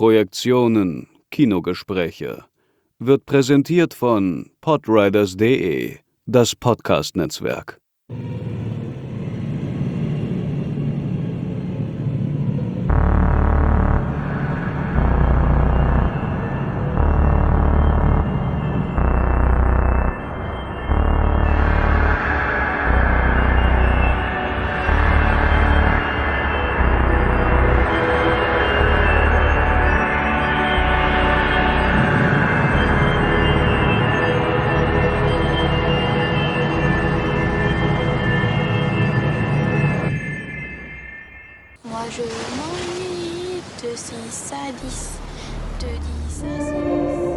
Projektionen Kinogespräche wird präsentiert von podriders.de, das Podcast-Netzwerk. Moi je m'ennuie de 6 à 10, de 10 à 6.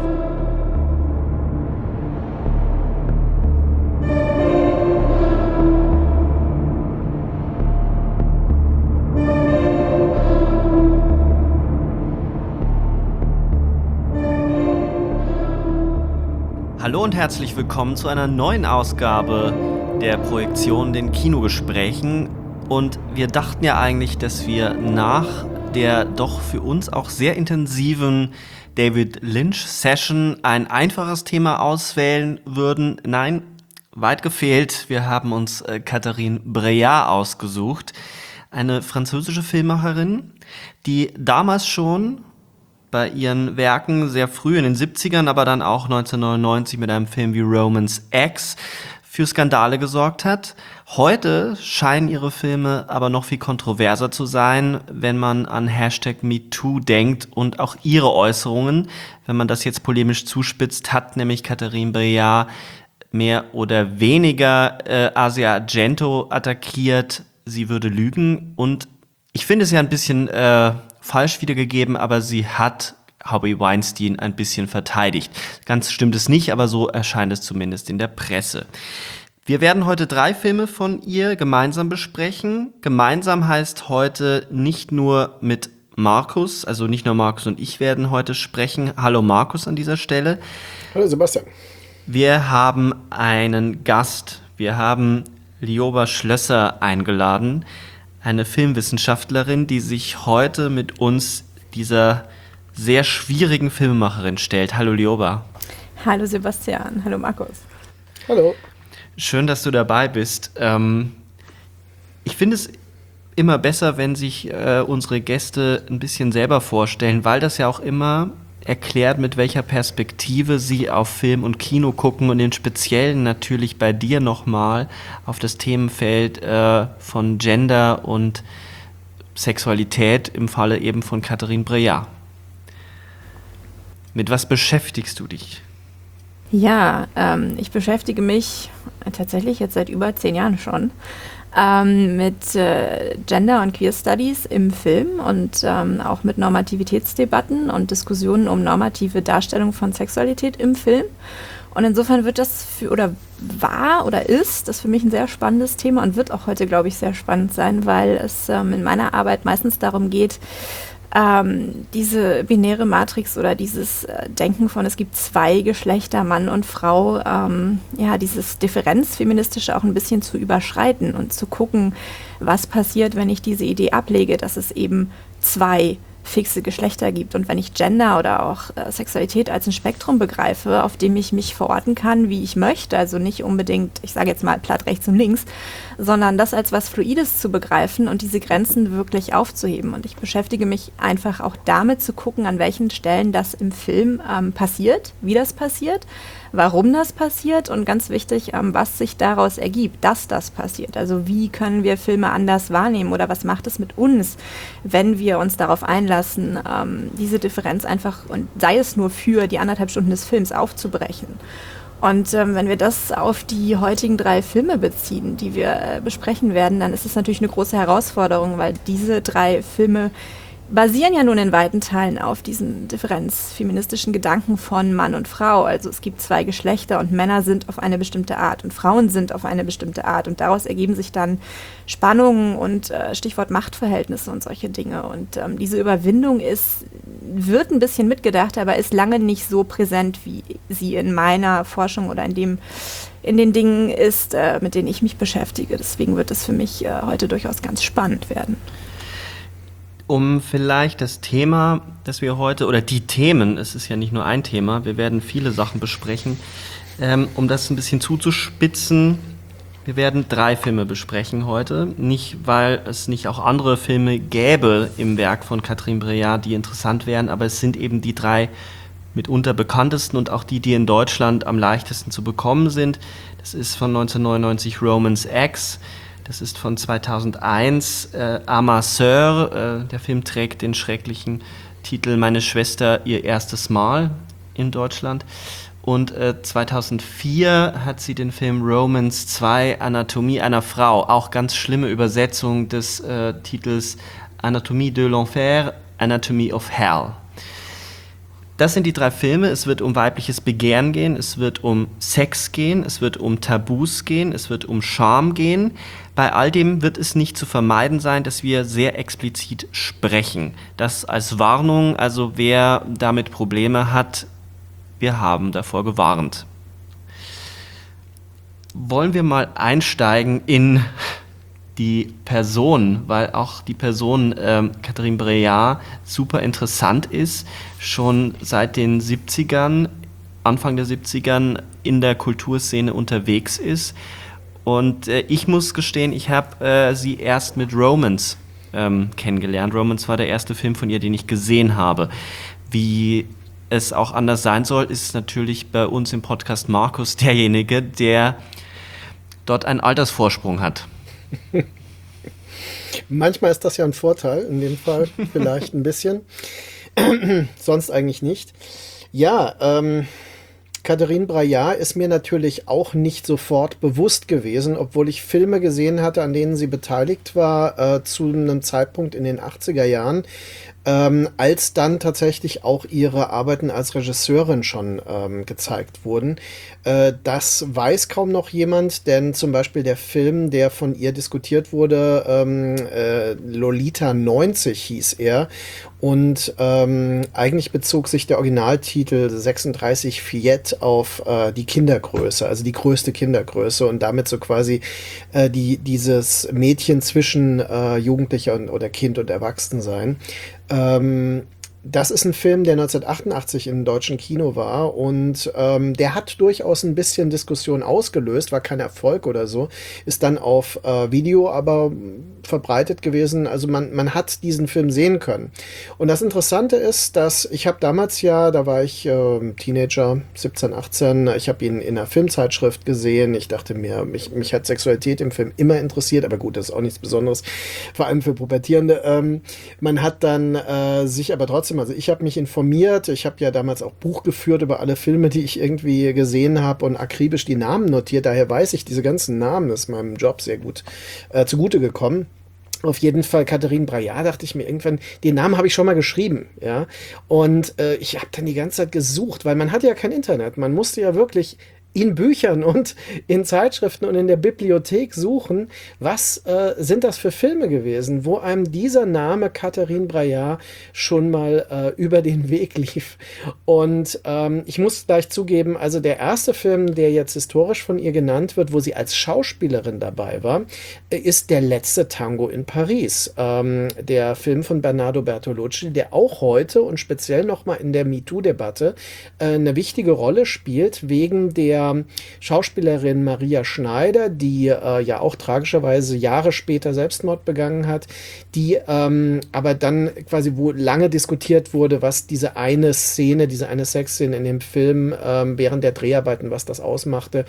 Hallo und herzlich willkommen zu einer neuen Ausgabe der Projektion, den Kinogesprächen. Und wir dachten ja eigentlich, dass wir nach der doch für uns auch sehr intensiven David Lynch-Session ein einfaches Thema auswählen würden. Nein, weit gefehlt. Wir haben uns Catherine Breillat ausgesucht, eine französische Filmemacherin, die damals schon bei ihren Werken sehr früh in den 70ern, aber dann auch 1999 mit einem Film wie Romance X für Skandale gesorgt hat. Heute scheinen ihre Filme aber noch viel kontroverser zu sein, wenn man an #MeToo denkt und auch ihre Äußerungen. Wenn man das jetzt polemisch zuspitzt, hat nämlich Catherine Breillat mehr oder weniger Asia Argento attackiert, sie würde lügen. Und ich finde es ja ein bisschen falsch wiedergegeben, aber sie hat Harvey Weinstein ein bisschen verteidigt. Ganz stimmt es nicht, aber so erscheint es zumindest in der Presse. Wir werden heute 3 Filme von ihr gemeinsam besprechen. Gemeinsam heißt heute nicht nur mit Markus, also nicht nur Markus und ich werden heute sprechen. Hallo Markus an dieser Stelle. Hallo Sebastian. Wir haben einen Gast. Wir haben Lioba Schlösser eingeladen, eine Filmwissenschaftlerin, die sich heute mit uns dieser sehr schwierigen Filmemacherin stellt. Hallo Lioba. Hallo Sebastian, hallo Markus. Hallo. Schön, dass du dabei bist. Ich finde es immer besser, wenn sich unsere Gäste ein bisschen selber vorstellen, weil das ja auch immer erklärt, mit welcher Perspektive sie auf Film und Kino gucken und im Speziellen natürlich bei dir nochmal auf das Themenfeld von Gender und Sexualität im Falle eben von Catherine Breillat. Mit was beschäftigst du dich? Ja, ich beschäftige mich tatsächlich jetzt seit über 10 Jahren schon mit Gender- und Queer-Studies im Film und auch mit Normativitätsdebatten und Diskussionen um normative Darstellung von Sexualität im Film. Und insofern wird das ist das für mich ein sehr spannendes Thema und wird auch heute, glaube ich, sehr spannend sein, weil es in meiner Arbeit meistens darum geht, diese binäre Matrix oder dieses Denken von, es gibt 2 Geschlechter, Mann und Frau, dieses Differenzfeministische auch ein bisschen zu überschreiten und zu gucken, was passiert, wenn ich diese Idee ablege, dass es eben 2 fixe Geschlechter gibt. Und wenn ich Gender oder auch Sexualität als ein Spektrum begreife, auf dem ich mich verorten kann, wie ich möchte, also nicht unbedingt, ich sage jetzt mal platt rechts und links, sondern das als was Fluides zu begreifen und diese Grenzen wirklich aufzuheben. Und ich beschäftige mich einfach auch damit zu gucken, an welchen Stellen das im Film passiert, wie das passiert, warum das passiert und ganz wichtig, was sich daraus ergibt, dass das passiert. Also wie können wir Filme anders wahrnehmen oder was macht es mit uns, wenn wir uns darauf einlassen, diese Differenz einfach, und sei es nur für die 1,5 Stunden des Films, aufzubrechen. Und wenn wir das auf die heutigen 3 Filme beziehen, die wir besprechen werden, dann ist es natürlich eine große Herausforderung, weil diese 3 Filme basieren ja nun in weiten Teilen auf diesen differenzfeministischen Gedanken von Mann und Frau. Also es gibt 2 Geschlechter und Männer sind auf eine bestimmte Art und Frauen sind auf eine bestimmte Art. Und daraus ergeben sich dann Spannungen und Stichwort Machtverhältnisse und solche Dinge. Und diese Überwindung wird ein bisschen mitgedacht, aber ist lange nicht so präsent, wie sie in meiner Forschung oder in den Dingen ist, mit denen ich mich beschäftige. Deswegen wird es für mich heute durchaus ganz spannend werden. Um vielleicht das Thema, das wir heute, oder die Themen, es ist ja nicht nur ein Thema, wir werden viele Sachen besprechen, um das ein bisschen zuzuspitzen, wir werden 3 Filme besprechen heute. Nicht, weil es nicht auch andere Filme gäbe im Werk von Catherine Breillat, die interessant wären, aber es sind eben die 3 mitunter bekanntesten und auch die in Deutschland am leichtesten zu bekommen sind. Das ist von 1999 Romance X, das ist von 2001 Ma Sœur, der Film trägt den schrecklichen Titel Meine Schwester, ihr erstes Mal in Deutschland. Und 2004 hat sie den Film Romance 2, Anatomie einer Frau, auch ganz schlimme Übersetzung des Titels Anatomie de l'Enfer, Anatomy of Hell. Das sind die 3 Filme. Es wird um weibliches Begehren gehen, es wird um Sex gehen, es wird um Tabus gehen, es wird um Scham gehen. Bei all dem wird es nicht zu vermeiden sein, dass wir sehr explizit sprechen. Das als Warnung, also wer damit Probleme hat, wir haben davor gewarnt. Wollen wir mal einsteigen in die Person, weil auch die Person Catherine Breillat super interessant ist, schon seit den 70ern, Anfang der 70ern in der Kulturszene unterwegs ist. Und ich muss gestehen, ich habe sie erst mit Romance kennengelernt. Romance war der erste Film von ihr, den ich gesehen habe. Wie es auch anders sein soll, ist natürlich bei uns im Podcast Markus derjenige, der dort einen Altersvorsprung hat. Manchmal ist das ja ein Vorteil, in dem Fall vielleicht ein bisschen. Sonst eigentlich nicht. Ja, Catherine Breillat ist mir natürlich auch nicht sofort bewusst gewesen, obwohl ich Filme gesehen hatte, an denen sie beteiligt war, zu einem Zeitpunkt in den 80er Jahren, als dann tatsächlich auch ihre Arbeiten als Regisseurin schon gezeigt wurden. Das weiß kaum noch jemand, denn zum Beispiel der Film, der von ihr diskutiert wurde, Lolita 90 hieß er, und eigentlich bezog sich der Originaltitel 36 Fiat auf die Kindergröße, also die größte Kindergröße, und damit so quasi dieses Mädchen zwischen Jugendlicher oder Kind und Erwachsensein. Das ist ein Film, der 1988 im deutschen Kino war, und der hat durchaus ein bisschen Diskussion ausgelöst, war kein Erfolg oder so, ist dann auf Video aber verbreitet gewesen. Also man hat diesen Film sehen können. Und das Interessante ist, dass ich habe damals da war ich Teenager, 17, 18, ich habe ihn in einer Filmzeitschrift gesehen. Ich dachte mir, mich hat Sexualität im Film immer interessiert, aber gut, das ist auch nichts Besonderes, vor allem für Pubertierende. Man hat dann sich aber trotzdem, also ich habe mich informiert, ich habe ja damals auch Buch geführt über alle Filme, die ich irgendwie gesehen habe, und akribisch die Namen notiert, daher weiß ich diese ganzen Namen, das ist meinem Job sehr gut zugute gekommen. Auf jeden Fall Catherine Breillat, dachte ich mir irgendwann, den Namen habe ich schon mal geschrieben, ja, und ich habe dann die ganze Zeit gesucht, weil man hatte ja kein Internet, man musste ja wirklich in Büchern und in Zeitschriften und in der Bibliothek suchen, was sind das für Filme gewesen, wo einem dieser Name Catherine Breillat schon mal über den Weg lief. Und ich muss gleich zugeben, also der erste Film, der jetzt historisch von ihr genannt wird, wo sie als Schauspielerin dabei war, ist Der letzte Tango in Paris. Der Film von Bernardo Bertolucci, der auch heute und speziell nochmal in der MeToo-Debatte eine wichtige Rolle spielt, wegen der Schauspielerin Maria Schneider, die ja auch tragischerweise Jahre später Selbstmord begangen hat, die aber dann quasi, wo lange diskutiert wurde, was diese eine Sexszene in dem Film während der Dreharbeiten, was das ausmachte,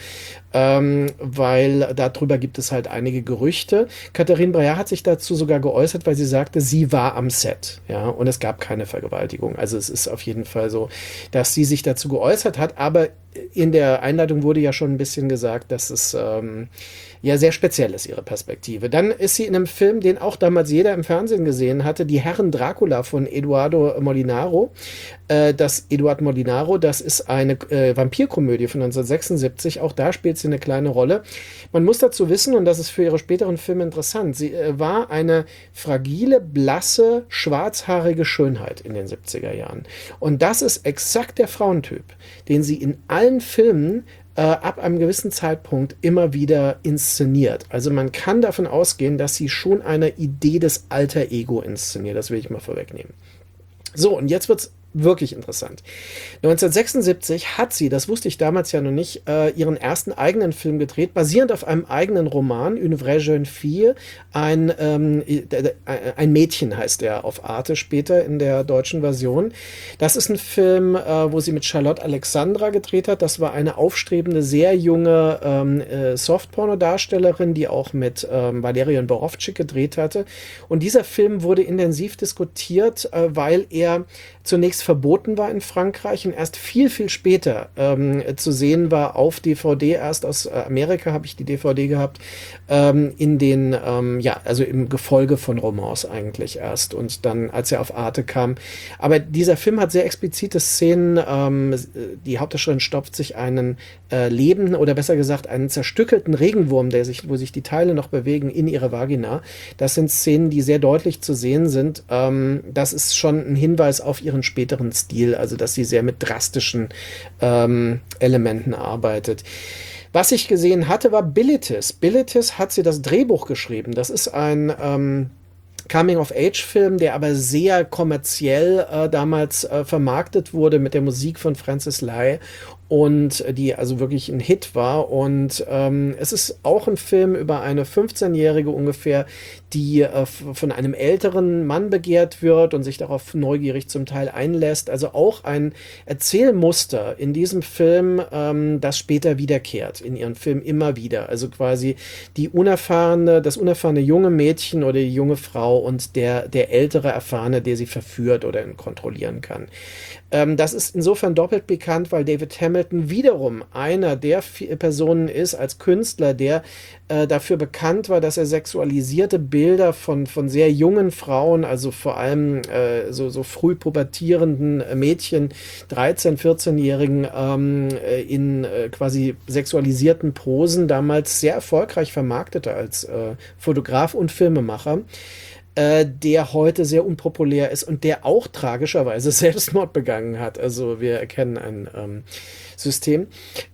weil darüber gibt es halt einige Gerüchte. Catherine Breillat hat sich dazu sogar geäußert, weil sie sagte, sie war am Set, ja, und es gab keine Vergewaltigung. Also es ist auf jeden Fall so, dass sie sich dazu geäußert hat, aber in der Einleitung wurde ja schon ein bisschen gesagt, dass es ja sehr speziell ist, ihre Perspektive. Dann ist sie in einem Film, den auch damals jeder im Fernsehen gesehen hatte, Die Herren Dracula von Eduardo Molinaro. Eduard Molinaro, das ist eine Vampirkomödie von 1976, auch da spielt sie eine kleine Rolle. Man muss dazu wissen, und das ist für ihre späteren Filme interessant, sie war eine fragile, blasse, schwarzhaarige Schönheit in den 70er Jahren. Und das ist exakt der Frauentyp, den sie in allen Filmen ab einem gewissen Zeitpunkt immer wieder inszeniert. Also man kann davon ausgehen, dass sie schon eine Idee des Alter Ego inszeniert. Das will ich mal vorwegnehmen. So, und jetzt wird's wirklich interessant. 1976 hat sie, das wusste ich damals ja noch nicht, ihren ersten eigenen Film gedreht, basierend auf einem eigenen Roman, Une vraie jeune fille. Ein Mädchen heißt er auf Arte später in der deutschen Version. Das ist ein Film, wo sie mit Charlotte Alexandra gedreht hat. Das war eine aufstrebende, sehr junge Softporno-Darstellerin, die auch mit Valerian Borowczyk gedreht hatte. Und dieser Film wurde intensiv diskutiert, weil er zunächst verboten war in Frankreich und erst viel, viel später zu sehen war auf DVD. Erst aus Amerika habe ich die DVD gehabt, in den, also im Gefolge von Romance eigentlich erst und dann, als er auf Arte kam. Aber dieser Film hat sehr explizite Szenen. Die Hauptdarstellerin stopft sich einen lebenden oder besser gesagt einen zerstückelten Regenwurm, wo sich die Teile noch bewegen, in ihre Vagina. Das sind Szenen, die sehr deutlich zu sehen sind. Das ist schon ein Hinweis auf ihren späteren Stil, also dass sie sehr mit drastischen Elementen arbeitet. Was ich gesehen hatte, war Bilitis. Bilitis hat sie das Drehbuch geschrieben. Das ist ein Coming-of-Age-Film, der aber sehr kommerziell damals vermarktet wurde mit der Musik von Francis Lai und die also wirklich ein Hit war. Und es ist auch ein Film über eine 15-Jährige ungefähr, die von einem älteren Mann begehrt wird und sich darauf neugierig zum Teil einlässt. Also auch ein Erzählmuster in diesem Film, das später wiederkehrt, in ihren Filmen immer wieder. Also quasi das unerfahrene junge Mädchen oder die junge Frau und der ältere Erfahrene, der sie verführt oder kontrollieren kann. Das ist insofern doppelt bekannt, weil David Hamilton wiederum einer der Personen ist als Künstler, der dafür bekannt war, dass er sexualisierte Bilder von sehr jungen Frauen, also vor allem so früh pubertierenden Mädchen, 13-, 14-Jährigen in quasi sexualisierten Posen damals sehr erfolgreich vermarktete als Fotograf und Filmemacher. Der heute sehr unpopulär ist und der auch tragischerweise Selbstmord begangen hat. Also wir erkennen ein System.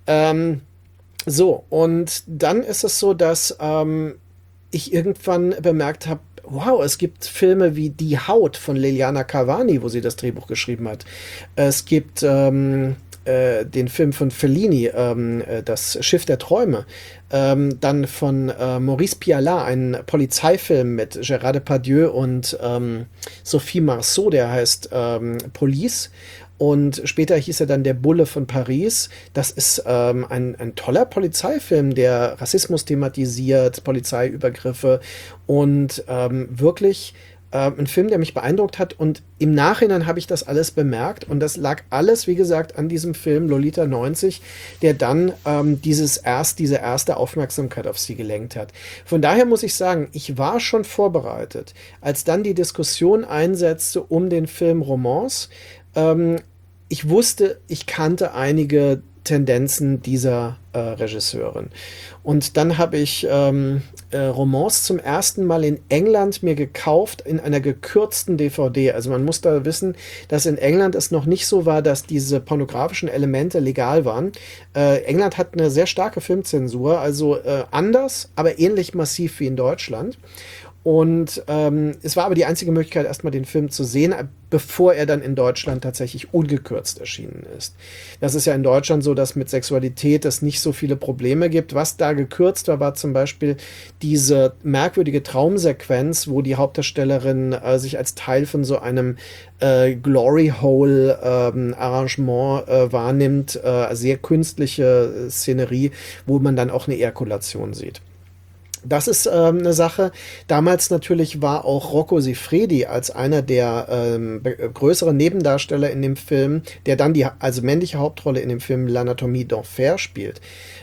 Und dann ist es so, dass ich irgendwann bemerkt habe, wow, es gibt Filme wie Die Haut von Liliana Cavani, wo sie das Drehbuch geschrieben hat. Es gibt den Film von Fellini, Das Schiff der Träume, dann von Maurice Pialat, ein Polizeifilm mit Gérard Depardieu und Sophie Marceau, der heißt Police. Und später hieß er dann Der Bulle von Paris. Das ist ein toller Polizeifilm, der Rassismus thematisiert, Polizeiübergriffe und wirklich ein Film, der mich beeindruckt hat, und im Nachhinein habe ich das alles bemerkt und das lag alles, wie gesagt, an diesem Film Lolita 90, der dann diese erste Aufmerksamkeit auf sie gelenkt hat. Von daher muss ich sagen, ich war schon vorbereitet, als dann die Diskussion einsetzte um den Film Romance. Ich wusste, ich kannte einige Tendenzen dieser Regisseurin. Und dann habe ich Romance zum ersten Mal in England mir gekauft, in einer gekürzten DVD. Also man muss da wissen, dass in England es noch nicht so war, dass diese pornografischen Elemente legal waren. England hat eine sehr starke Filmzensur, also anders, aber ähnlich massiv wie in Deutschland. Und es war aber die einzige Möglichkeit, erstmal den Film zu sehen, bevor er dann in Deutschland tatsächlich ungekürzt erschienen ist. Das ist ja in Deutschland so, dass mit Sexualität es nicht so viele Probleme gibt. Was da gekürzt war, war zum Beispiel diese merkwürdige Traumsequenz, wo die Hauptdarstellerin sich als Teil von so einem Glory Hole Arrangement wahrnimmt, sehr künstliche Szenerie, wo man dann auch eine Ejakulation sieht. Das ist eine Sache. Damals natürlich war auch Rocco Siffredi als einer der größeren Nebendarsteller in dem Film, der dann die männliche Hauptrolle in dem Film L'Anatomie d'Enfer spielt.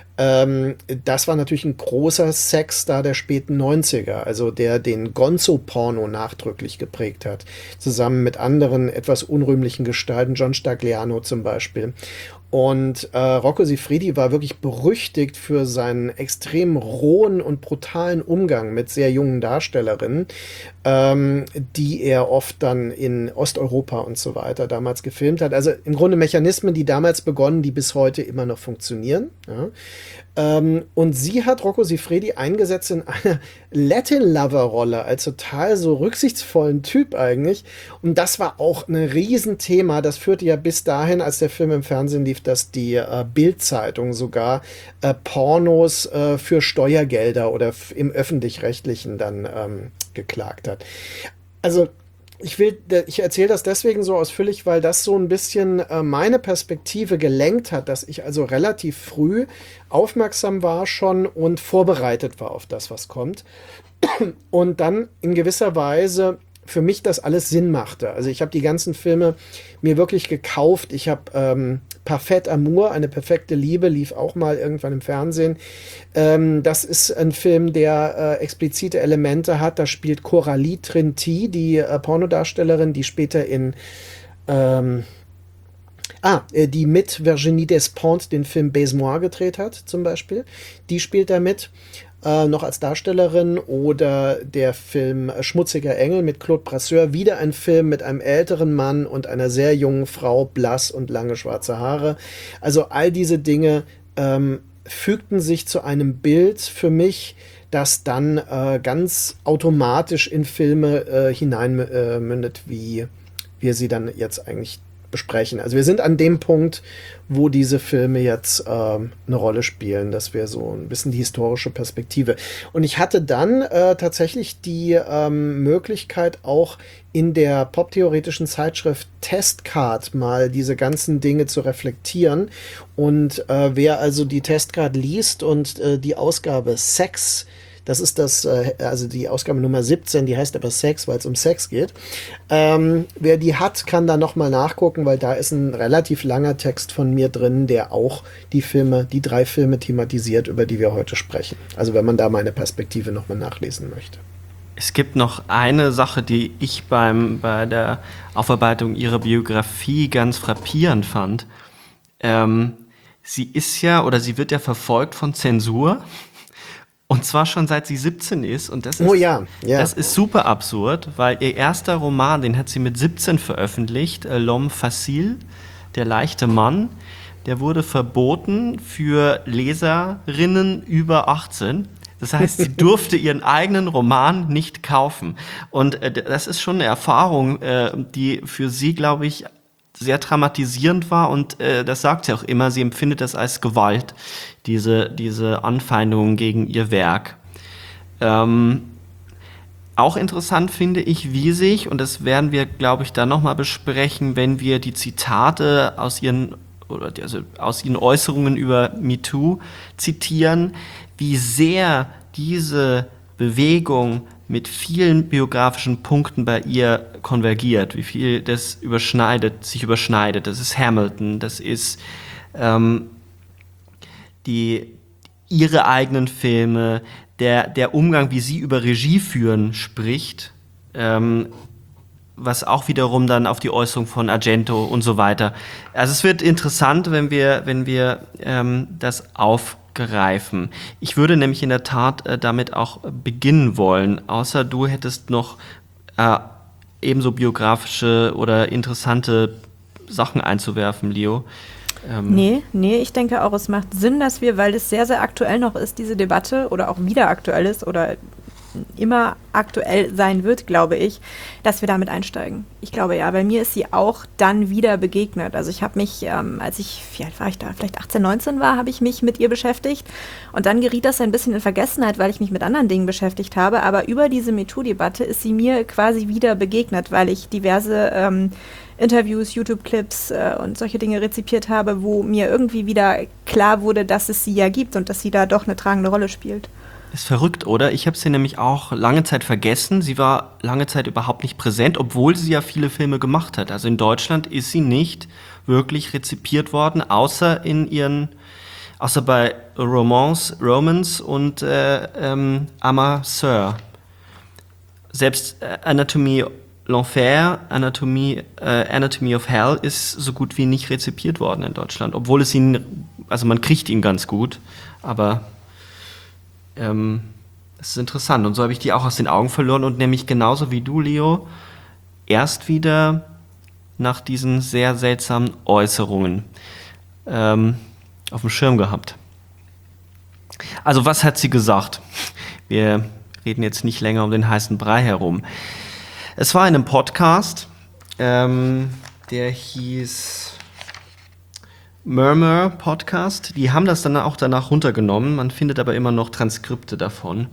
Das war natürlich ein großer Sexstar der späten 90er, also der den Gonzo-Porno nachdrücklich geprägt hat, zusammen mit anderen etwas unrühmlichen Gestalten, John Stagliano zum Beispiel. Und Rocco Siffredi war wirklich berüchtigt für seinen extrem rohen und brutalen Umgang mit sehr jungen Darstellerinnen, die er oft dann in Osteuropa und so weiter damals gefilmt hat. Also im Grunde Mechanismen, die damals begonnen, die bis heute immer noch funktionieren. Ja. Und sie hat Rocco Siffredi eingesetzt in einer Latin-Lover-Rolle, als total so rücksichtsvollen Typ eigentlich. Und das war auch ein Riesenthema. Das führte ja bis dahin, als der Film im Fernsehen lief, dass die Bild-Zeitung sogar Pornos für Steuergelder oder im Öffentlich-Rechtlichen dann geklagt hat. Also ich erzähle das deswegen so ausführlich, weil das so ein bisschen meine Perspektive gelenkt hat, dass ich also relativ früh aufmerksam war schon und vorbereitet war auf das, was kommt. Und dann in gewisser Weise für mich das alles Sinn machte. Also ich habe die ganzen Filme mir wirklich gekauft. Ich habe Parfait Amour, eine perfekte Liebe, lief auch mal irgendwann im Fernsehen. Das ist ein Film, der explizite Elemente hat. Da spielt Coralie Trinity, die Pornodarstellerin, die später die mit Virginie Despentes den Film Baise-moi gedreht hat, zum Beispiel. Die spielt da mit. Noch als Darstellerin, oder der Film Schmutziger Engel mit Claude Brasseur, wieder ein Film mit einem älteren Mann und einer sehr jungen Frau, blass und lange schwarze Haare. Also all diese Dinge fügten sich zu einem Bild für mich, das dann ganz automatisch in Filme hineinmündet, wie wir sie dann jetzt eigentlich besprechen. Also wir sind an dem Punkt, wo diese Filme jetzt eine Rolle spielen, dass wir so ein bisschen die historische Perspektive. Und ich hatte dann tatsächlich die Möglichkeit, auch in der poptheoretischen Zeitschrift Testcard mal diese ganzen Dinge zu reflektieren. Und wer also die Testcard liest und die Ausgabe Sex, das ist also die Ausgabe Nummer 17, die heißt aber Sex, weil es um Sex geht. Wer die hat, kann da nochmal nachgucken, weil da ist ein relativ langer Text von mir drin, der auch die 3 Filme thematisiert, über die wir heute sprechen. Also wenn man da meine Perspektive nochmal nachlesen möchte. Es gibt noch eine Sache, die ich bei der Aufarbeitung ihrer Biografie ganz frappierend fand. Sie wird ja verfolgt von Zensur. Und zwar schon seit sie 17 ist. Und das ist, das ist super absurd, weil ihr erster Roman, den hat sie mit 17 veröffentlicht, L'homme facile, der leichte Mann, der wurde verboten für Leserinnen über 18. Das heißt, sie durfte ihren eigenen Roman nicht kaufen. Und das ist schon eine Erfahrung, die für sie, glaube ich, sehr traumatisierend war, und das sagt sie auch immer, sie empfindet das als Gewalt, diese Anfeindungen gegen ihr Werk. Auch interessant finde ich, wie sich, und das werden wir, glaube ich, dann nochmal besprechen, wenn wir die Zitate aus ihren Äußerungen über MeToo zitieren, wie sehr diese Bewegung mit vielen biografischen Punkten bei ihr konvergiert, wie viel das sich überschneidet. Das ist Hamilton, das ist ihre eigenen Filme, der Umgang, wie sie über Regie führen spricht, was auch wiederum dann auf die Äußerung von Argento und so weiter. Also es wird interessant, wenn wir das aufgreifen. Ich würde nämlich in der Tat damit auch beginnen wollen, außer du hättest noch ebenso biografische oder interessante Sachen einzuwerfen, Leo. Nee, ich denke auch, es macht Sinn, dass wir, weil es sehr, sehr aktuell noch ist, diese Debatte, oder auch wieder aktuell ist oder immer aktuell sein wird, glaube ich, dass wir damit einsteigen. Ich glaube ja, bei mir ist sie auch dann wieder begegnet. Also ich habe mich, als ich, wie alt war ich da, vielleicht 18, 19 war, habe ich mich mit ihr beschäftigt, und dann geriet das ein bisschen in Vergessenheit, weil ich mich mit anderen Dingen beschäftigt habe, aber über diese MeToo-Debatte ist sie mir quasi wieder begegnet, weil ich diverse Interviews, YouTube-Clips und solche Dinge rezipiert habe, wo mir irgendwie wieder klar wurde, dass es sie ja gibt und dass sie da doch eine tragende Rolle spielt. Ist verrückt, oder? Ich habe sie nämlich auch lange Zeit vergessen. Sie war lange Zeit überhaupt nicht präsent, obwohl sie ja viele Filme gemacht hat. Also in Deutschland ist sie nicht wirklich rezipiert worden, außer bei Romance und Amateur. Selbst Anatomie L'Enfer, Anatomy of Hell ist so gut wie nicht rezipiert worden in Deutschland, obwohl es man kriegt ihn ganz gut, aber es ist interessant. Und so habe ich die auch aus den Augen verloren und nämlich genauso wie du, Leo, erst wieder nach diesen sehr seltsamen Äußerungen auf dem Schirm gehabt. Also was hat sie gesagt? Wir reden jetzt nicht länger um den heißen Brei herum. Es war in einem Podcast, der hieß Murmur Podcast. Die haben das dann auch danach runtergenommen. Man findet aber immer noch Transkripte davon.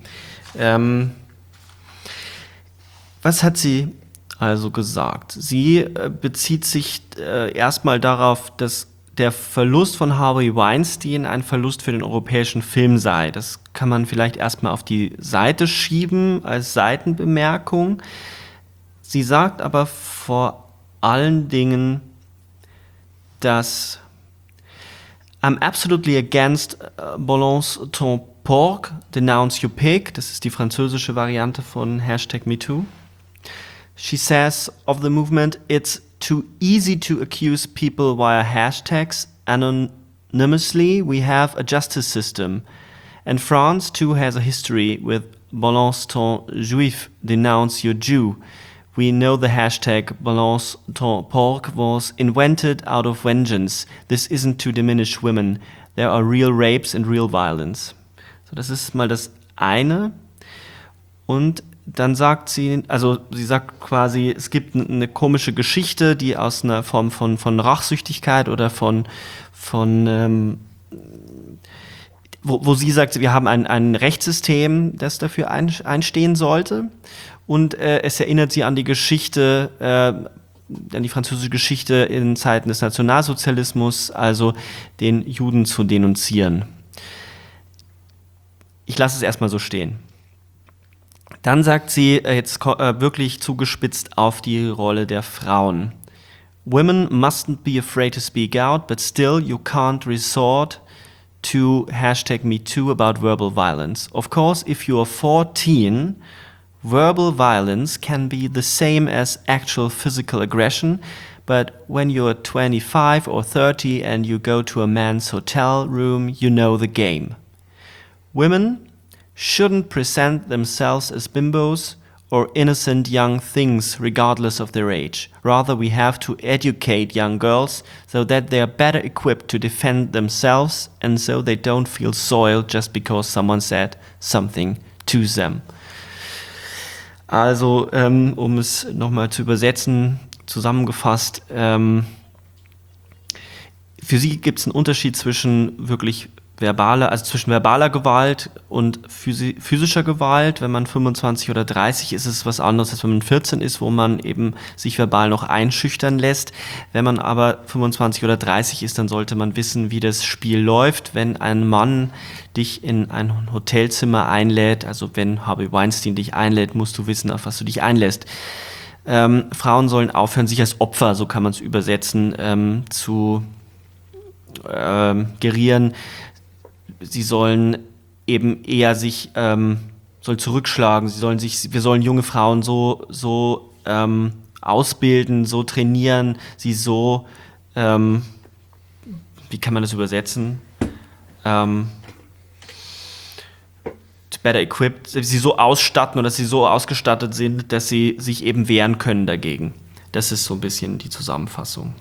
Was hat sie also gesagt? Sie bezieht sich erstmal darauf, dass der Verlust von Harvey Weinstein ein Verlust für den europäischen Film sei. Das kann man vielleicht erstmal auf die Seite schieben als Seitenbemerkung. Sie sagt aber vor allen Dingen, dass I'm absolutely against balance ton porc, denounce you pig. Das ist die französische Variante von #MeToo. She says of the movement, it's too easy to accuse people via hashtags anonymously. We have a justice system. And France too has a history with balance ton juif, denounce your Jew. We know the hashtag balance ton porc was invented out of vengeance. This isn't to diminish women. There are real rapes and real violence. So, das ist mal das eine. Und dann sagt sie, also sie sagt quasi, es gibt eine komische Geschichte, die aus einer Form von Rachsüchtigkeit oder wo sie sagt, wir haben ein Rechtssystem, das dafür einstehen sollte. Und es erinnert sie an die Geschichte, an die französische Geschichte in Zeiten des Nationalsozialismus, also den Juden zu denunzieren. Ich lasse es erstmal so stehen. Dann sagt sie jetzt wirklich zugespitzt auf die Rolle der Frauen. Women mustn't be afraid to speak out, but still you can't resort to #MeToo about verbal violence. Of course, if you are 14, verbal violence can be the same as actual physical aggression, but when you're 25 or 30 and you go to a man's hotel room, you know the game. Women shouldn't present themselves as bimbos or innocent young things regardless of their age. Rather, we have to educate young girls so that they are better equipped to defend themselves and so they don't feel soiled just because someone said something to them. Also, um es nochmal zu übersetzen, zusammengefasst, für sie gibt es einen Unterschied zwischen wirklich zwischen verbaler Gewalt und physischer Gewalt. Wenn man 25 oder 30 ist, ist es was anderes, als wenn man 14 ist, wo man eben sich verbal noch einschüchtern lässt. Wenn man aber 25 oder 30 ist, dann sollte man wissen, wie das Spiel läuft. Wenn ein Mann dich in ein Hotelzimmer einlädt, also wenn Harvey Weinstein dich einlädt, musst du wissen, auf was du dich einlässt. Frauen sollen aufhören, sich als Opfer, so kann man es übersetzen, zu gerieren. Sie sollen eben eher soll zurückschlagen. Wir sollen junge Frauen so ausbilden, so trainieren, sie so, wie kann man das übersetzen? Better equipped, sie so ausstatten oder dass sie so ausgestattet sind, dass sie sich eben wehren können dagegen. Das ist so ein bisschen die Zusammenfassung.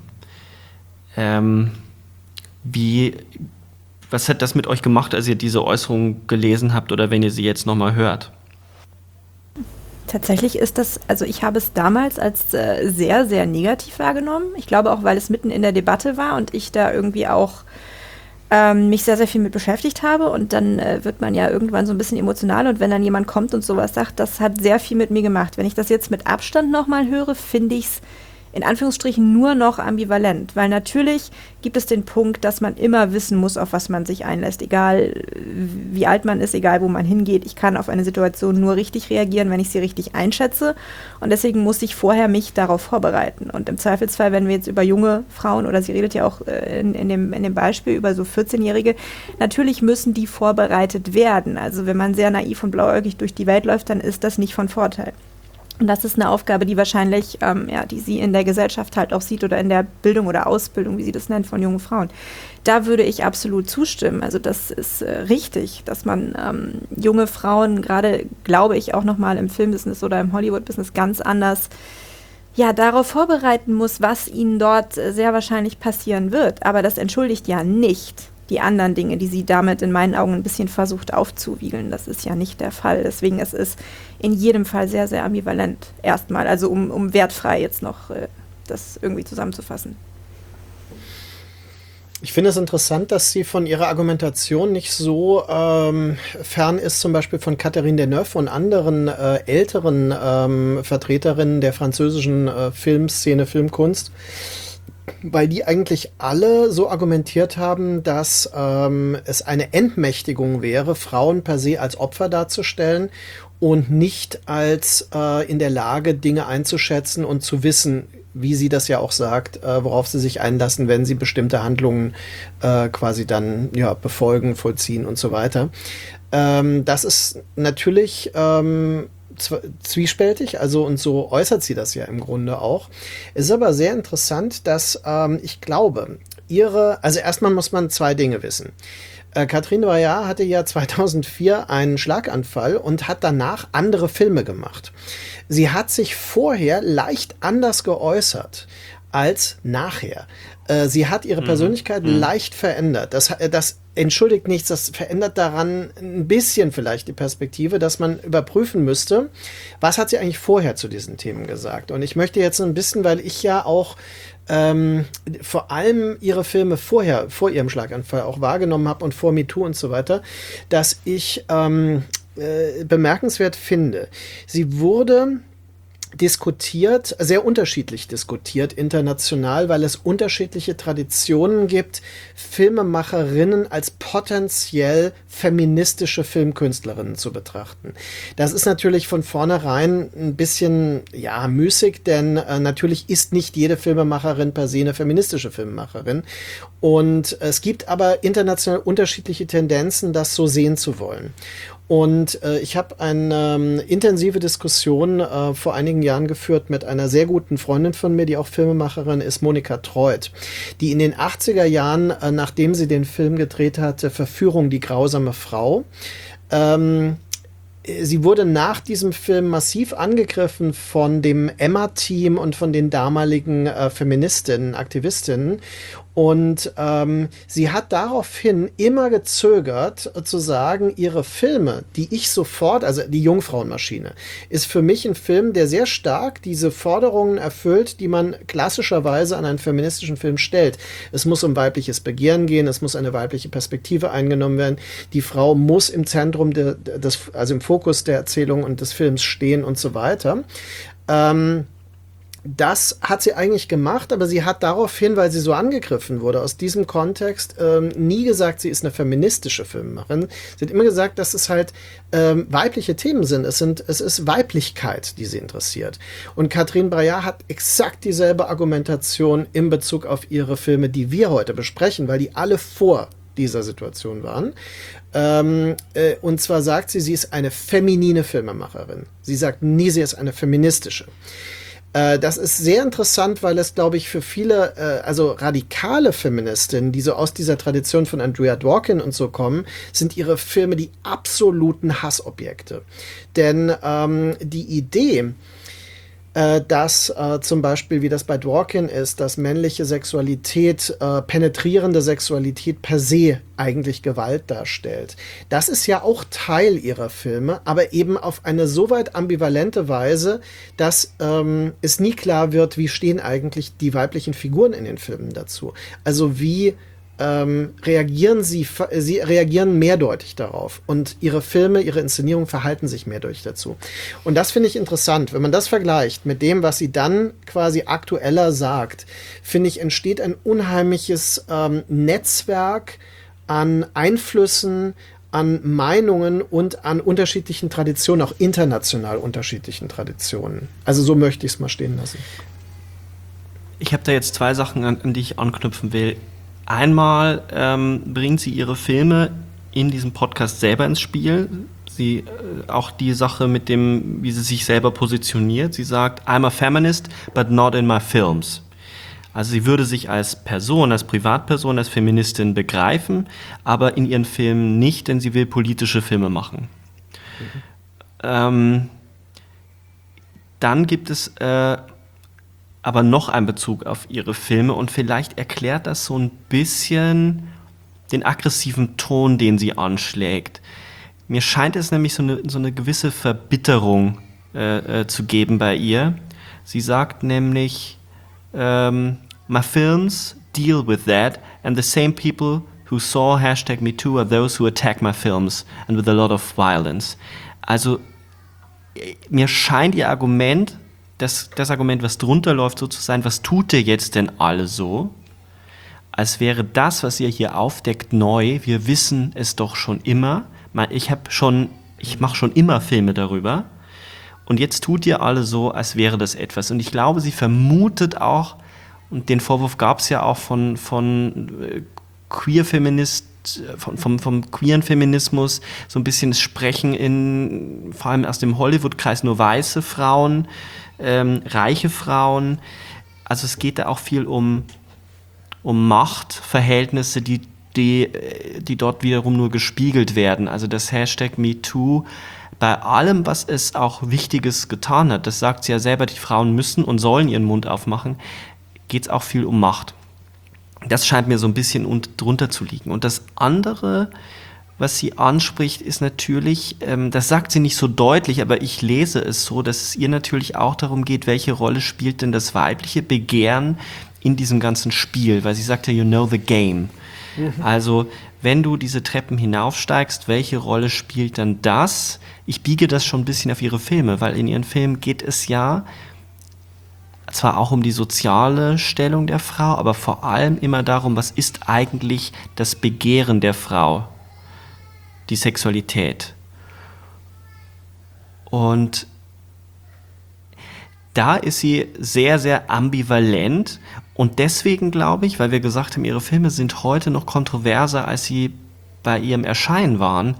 Was hat das mit euch gemacht, als ihr diese Äußerung gelesen habt oder wenn ihr sie jetzt nochmal hört? Tatsächlich ist das, also ich habe es damals als sehr, sehr negativ wahrgenommen. Ich glaube auch, weil es mitten in der Debatte war und ich da irgendwie auch mich sehr, sehr viel mit beschäftigt habe und dann wird man ja irgendwann so ein bisschen emotional und wenn dann jemand kommt und sowas sagt, das hat sehr viel mit mir gemacht. Wenn ich das jetzt mit Abstand nochmal höre, finde ich es in Anführungsstrichen nur noch ambivalent, weil natürlich gibt es den Punkt, dass man immer wissen muss, auf was man sich einlässt, egal wie alt man ist, egal wo man hingeht. Ich kann auf eine Situation nur richtig reagieren, wenn ich sie richtig einschätze und deswegen muss ich vorher mich darauf vorbereiten und im Zweifelsfall, wenn wir jetzt über junge Frauen oder sie redet ja auch in dem Beispiel über so 14-Jährige, natürlich müssen die vorbereitet werden. Also wenn man sehr naiv und blauäugig durch die Welt läuft, dann ist das nicht von Vorteil. Und das ist eine Aufgabe, die wahrscheinlich, die sie in der Gesellschaft halt auch sieht oder in der Bildung oder Ausbildung, wie sie das nennt, von jungen Frauen. Da würde ich absolut zustimmen. Also das ist richtig, dass man junge Frauen gerade, glaube ich, auch nochmal im Filmbusiness oder im Hollywood-Business ganz anders darauf vorbereiten muss, was ihnen dort sehr wahrscheinlich passieren wird. Aber das entschuldigt ja nicht die anderen Dinge, die sie damit in meinen Augen ein bisschen versucht aufzuwiegeln. Das ist ja nicht der Fall. Deswegen es ist in jedem Fall sehr, sehr ambivalent erstmal. Also um wertfrei jetzt noch das irgendwie zusammenzufassen. Ich finde es interessant, dass sie von ihrer Argumentation nicht so fern ist, zum Beispiel von Catherine Deneuve und anderen älteren Vertreterinnen der französischen Filmszene, Filmkunst, weil die eigentlich alle so argumentiert haben, dass es eine Entmächtigung wäre, Frauen per se als Opfer darzustellen und nicht als in der Lage, Dinge einzuschätzen und zu wissen, wie sie das ja auch sagt, worauf sie sich einlassen, wenn sie bestimmte Handlungen quasi dann befolgen, vollziehen und so weiter. Das ist natürlich zwiespältig, also und so äußert sie das ja im Grunde auch. Es ist aber sehr interessant, dass ich glaube, also erstmal muss man zwei Dinge wissen. Catherine Breillat hatte ja 2004 einen Schlaganfall und hat danach andere Filme gemacht. Sie hat sich vorher leicht anders geäußert als nachher. Sie hat ihre Persönlichkeit leicht verändert. Das entschuldigt nichts, das verändert daran ein bisschen vielleicht die Perspektive, dass man überprüfen müsste, was hat sie eigentlich vorher zu diesen Themen gesagt. Und ich möchte jetzt ein bisschen, weil ich ja auch vor allem ihre Filme vor ihrem Schlaganfall auch wahrgenommen habe und vor MeToo und so weiter, dass ich bemerkenswert finde. Sie wurde diskutiert, sehr unterschiedlich diskutiert international, weil es unterschiedliche Traditionen gibt, Filmemacherinnen als potenziell feministische Filmkünstlerinnen zu betrachten. Das ist natürlich von vornherein ein bisschen, müßig, denn natürlich ist nicht jede Filmemacherin per se eine feministische Filmemacherin. Und es gibt aber international unterschiedliche Tendenzen, das so sehen zu wollen. Und ich habe eine intensive Diskussion vor einigen Jahren geführt mit einer sehr guten Freundin von mir, die auch Filmemacherin ist, Monika Treut, die in den 80er Jahren, nachdem sie den Film gedreht hatte, Verführung, die grausame Frau, sie wurde nach diesem Film massiv angegriffen von dem Emma-Team und von den damaligen Feministinnen, Aktivistinnen. Und sie hat daraufhin immer gezögert zu sagen, ihre Filme, die ich sofort, also die Jungfrauenmaschine, ist für mich ein Film, der sehr stark diese Forderungen erfüllt, die man klassischerweise an einen feministischen Film stellt. Es muss um weibliches Begehren gehen, es muss eine weibliche Perspektive eingenommen werden. Die Frau muss im Zentrum also im Fokus der Erzählung und des Films stehen und so weiter. Das hat sie eigentlich gemacht, aber sie hat daraufhin, weil sie so angegriffen wurde, aus diesem Kontext nie gesagt, sie ist eine feministische Filmemacherin. Sie hat immer gesagt, dass es halt weibliche Themen sind. Es ist Weiblichkeit, die sie interessiert. Und Catherine Breillat hat exakt dieselbe Argumentation in Bezug auf ihre Filme, die wir heute besprechen, weil die alle vor dieser Situation waren. Und zwar sagt sie ist eine feminine Filmemacherin. Sie sagt nie, sie ist eine feministische. Das ist sehr interessant, weil es, glaube ich, für viele, also radikale Feministinnen, die so aus dieser Tradition von Andrea Dworkin und so kommen, sind ihre Filme die absoluten Hassobjekte. Denn die Idee, dass zum Beispiel, wie das bei Dworkin ist, dass männliche Sexualität, penetrierende Sexualität per se eigentlich Gewalt darstellt. Das ist ja auch Teil ihrer Filme, aber eben auf eine so weit ambivalente Weise, dass es nie klar wird, wie stehen eigentlich die weiblichen Figuren in den Filmen dazu. Also wie reagieren sie reagieren mehrdeutig darauf und ihre Filme, ihre Inszenierungen verhalten sich mehrdeutig dazu. Und das finde ich interessant. Wenn man das vergleicht mit dem, was sie dann quasi aktueller sagt, finde ich, entsteht ein unheimliches Netzwerk an Einflüssen, an Meinungen und an unterschiedlichen Traditionen, auch international unterschiedlichen Traditionen. Also so möchte ich es mal stehen lassen. Ich habe da jetzt zwei Sachen, an die ich anknüpfen will. Einmal bringt sie ihre Filme in diesem Podcast selber ins Spiel. auch die Sache mit dem, wie sie sich selber positioniert. Sie sagt, I'm a feminist, but not in my films. Also sie würde sich als Person, als Privatperson, als Feministin begreifen, aber in ihren Filmen nicht, denn sie will politische Filme machen. Dann gibt es aber noch einen Bezug auf ihre Filme und vielleicht erklärt das so ein bisschen den aggressiven Ton, den sie anschlägt. Mir scheint es nämlich so eine gewisse Verbitterung zu geben bei ihr. Sie sagt nämlich, my films deal with that and the same people who saw #MeToo are those who attack my films and with a lot of violence. Also mir scheint ihr Argument, das Argument, was drunter läuft, so zu sein, was tut ihr jetzt denn alle so? Als wäre das, was ihr hier aufdeckt, neu. Wir wissen es doch schon immer. Ich mache schon immer Filme darüber. Und jetzt tut ihr alle so, als wäre das etwas. Und ich glaube, sie vermutet auch, und den Vorwurf gab es ja auch vom queeren Feminismus, so ein bisschen das Sprechen vor allem aus dem Hollywood-Kreis, nur weiße Frauen, reiche Frauen. Also es geht da auch viel um Machtverhältnisse, die dort wiederum nur gespiegelt werden. Also das #MeToo, bei allem, was es auch Wichtiges getan hat, das sagt sie ja selber, die Frauen müssen und sollen ihren Mund aufmachen, geht es auch viel um Macht. Das scheint mir so ein bisschen drunter zu liegen. Und das andere, was sie anspricht, ist natürlich, das sagt sie nicht so deutlich, aber ich lese es so, dass es ihr natürlich auch darum geht, welche Rolle spielt denn das weibliche Begehren in diesem ganzen Spiel, weil sie sagt ja, you know the game. Also, wenn du diese Treppen hinaufsteigst, welche Rolle spielt dann das? Ich biege das schon ein bisschen auf ihre Filme, weil in ihren Filmen geht es ja zwar auch um die soziale Stellung der Frau, aber vor allem immer darum, was ist eigentlich das Begehren der Frau, die Sexualität. Und da ist sie sehr, sehr ambivalent und deswegen glaube ich, weil wir gesagt haben, ihre Filme sind heute noch kontroverser, als sie bei ihrem Erscheinen waren.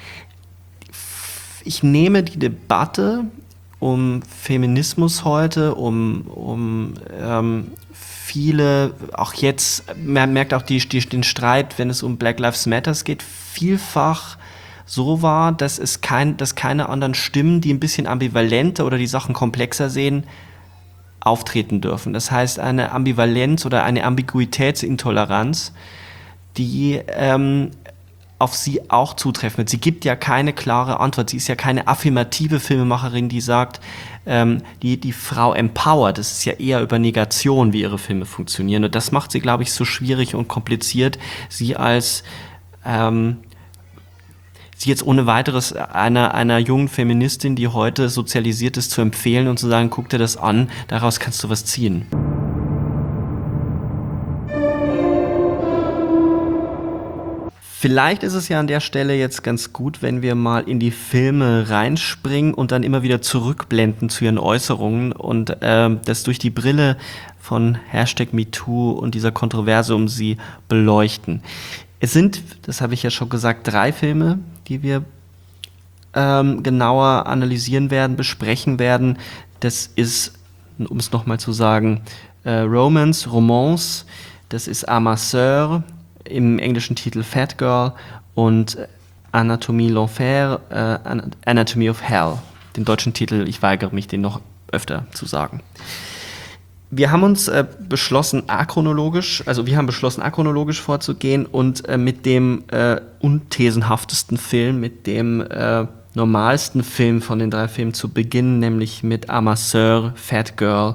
Ich nehme die Debatte um Feminismus heute, um viele, auch jetzt, man merkt auch den Streit, wenn es um Black Lives Matter geht, vielfach so war, dass keine anderen Stimmen, die ein bisschen ambivalenter oder die Sachen komplexer sehen, auftreten dürfen. Das heißt, eine Ambivalenz oder eine Ambiguitätsintoleranz, die auf sie auch zutreffen wird. Sie gibt ja keine klare Antwort. Sie ist ja keine affirmative Filmemacherin, die sagt, die Frau empowert. Das ist ja eher über Negation, wie ihre Filme funktionieren. Und das macht sie, glaube ich, so schwierig und kompliziert, sie jetzt ohne weiteres einer jungen Feministin, die heute sozialisiert ist, zu empfehlen und zu sagen, guck dir das an, daraus kannst du was ziehen. Vielleicht ist es ja an der Stelle jetzt ganz gut, wenn wir mal in die Filme reinspringen und dann immer wieder zurückblenden zu ihren Äußerungen und das durch die Brille von #MeToo und dieser Kontroverse um sie beleuchten. Es sind, das habe ich ja schon gesagt, 3 Filme, die wir genauer analysieren werden, besprechen werden. Das ist, um es nochmal zu sagen, Romance, das ist Amasseur, im englischen Titel Fat Girl und Anatomie l'Enfer, Anatomy of Hell. Den deutschen Titel, ich weigere mich, den noch öfter zu sagen. Wir haben uns beschlossen, achronologisch vorzugehen und mit dem unthesenhaftesten Film, mit dem normalsten Film von den 3 Filmen zu beginnen, nämlich mit Amasseur, Fat Girl.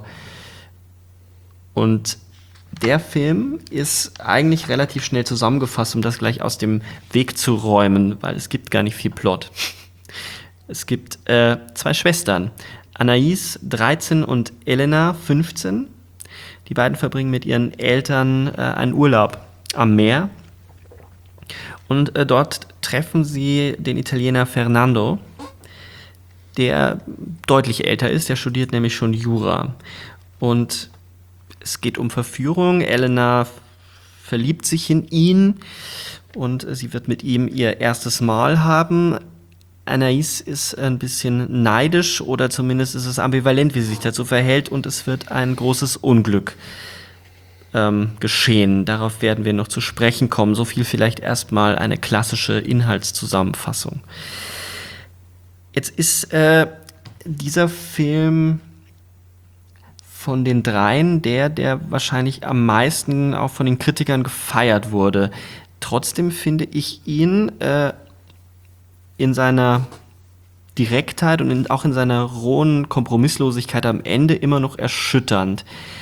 Und der Film ist eigentlich relativ schnell zusammengefasst, um das gleich aus dem Weg zu räumen, weil es gibt gar nicht viel Plot. Es gibt 2 Schwestern, Anaïs, 13, und Elena, 15. Die beiden verbringen mit ihren Eltern einen Urlaub am Meer. Und dort treffen sie den Italiener Fernando, der deutlich älter ist. Der studiert nämlich schon Jura. Und es geht um Verführung. Elena verliebt sich in ihn und sie wird mit ihm ihr erstes Mal haben. Anais ist ein bisschen neidisch oder zumindest ist es ambivalent, wie sie sich dazu verhält und es wird ein großes Unglück geschehen. Darauf werden wir noch zu sprechen kommen. So viel vielleicht erstmal eine klassische Inhaltszusammenfassung. Jetzt ist dieser Film von den dreien der wahrscheinlich am meisten auch von den Kritikern gefeiert wurde. Trotzdem finde ich ihn in seiner Direktheit und auch in seiner rohen Kompromisslosigkeit am Ende immer noch erschütternd.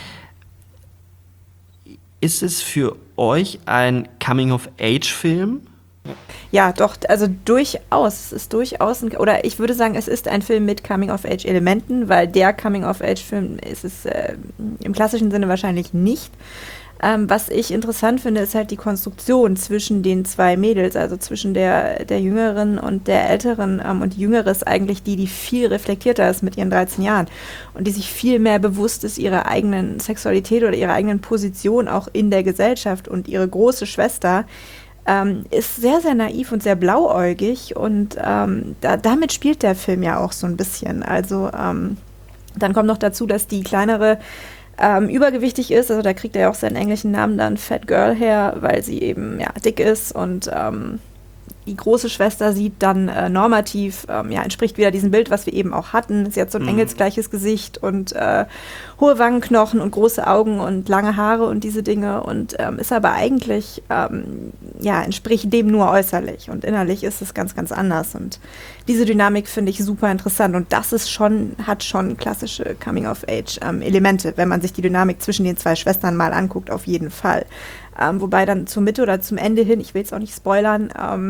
Ist es für euch ein Coming-of-Age-Film? Ja, doch, also durchaus. Es ist durchaus, oder ich würde sagen, es ist ein Film mit Coming-of-Age-Elementen, weil der Coming-of-Age-Film ist es im klassischen Sinne wahrscheinlich nicht. Was ich interessant finde, ist halt die Konstruktion zwischen den zwei Mädels, also zwischen der Jüngeren und der Älteren. Und die Jüngere ist eigentlich die viel reflektierter ist mit ihren 13 Jahren und die sich viel mehr bewusst ist ihrer eigenen Sexualität oder ihrer eigenen Position auch in der Gesellschaft. Und ihre große Schwester ist sehr, sehr naiv und sehr blauäugig und damit spielt der Film ja auch so ein bisschen. Also dann kommt noch dazu, dass die kleinere übergewichtig ist, also da kriegt er ja auch seinen englischen Namen dann Fat Girl her, weil sie eben dick ist und die große Schwester sieht dann normativ, entspricht wieder diesem Bild, was wir eben auch hatten. Sie hat so ein engelsgleiches Gesicht und hohe Wangenknochen und große Augen und lange Haare und diese Dinge und ist aber eigentlich, entspricht dem nur äußerlich und innerlich ist es ganz, ganz anders und diese Dynamik finde ich super interessant und das ist hat schon klassische Coming-of-Age-Elemente, wenn man sich die Dynamik zwischen den zwei Schwestern mal anguckt, auf jeden Fall. Wobei dann zur Mitte oder zum Ende hin, ich will jetzt auch nicht spoilern,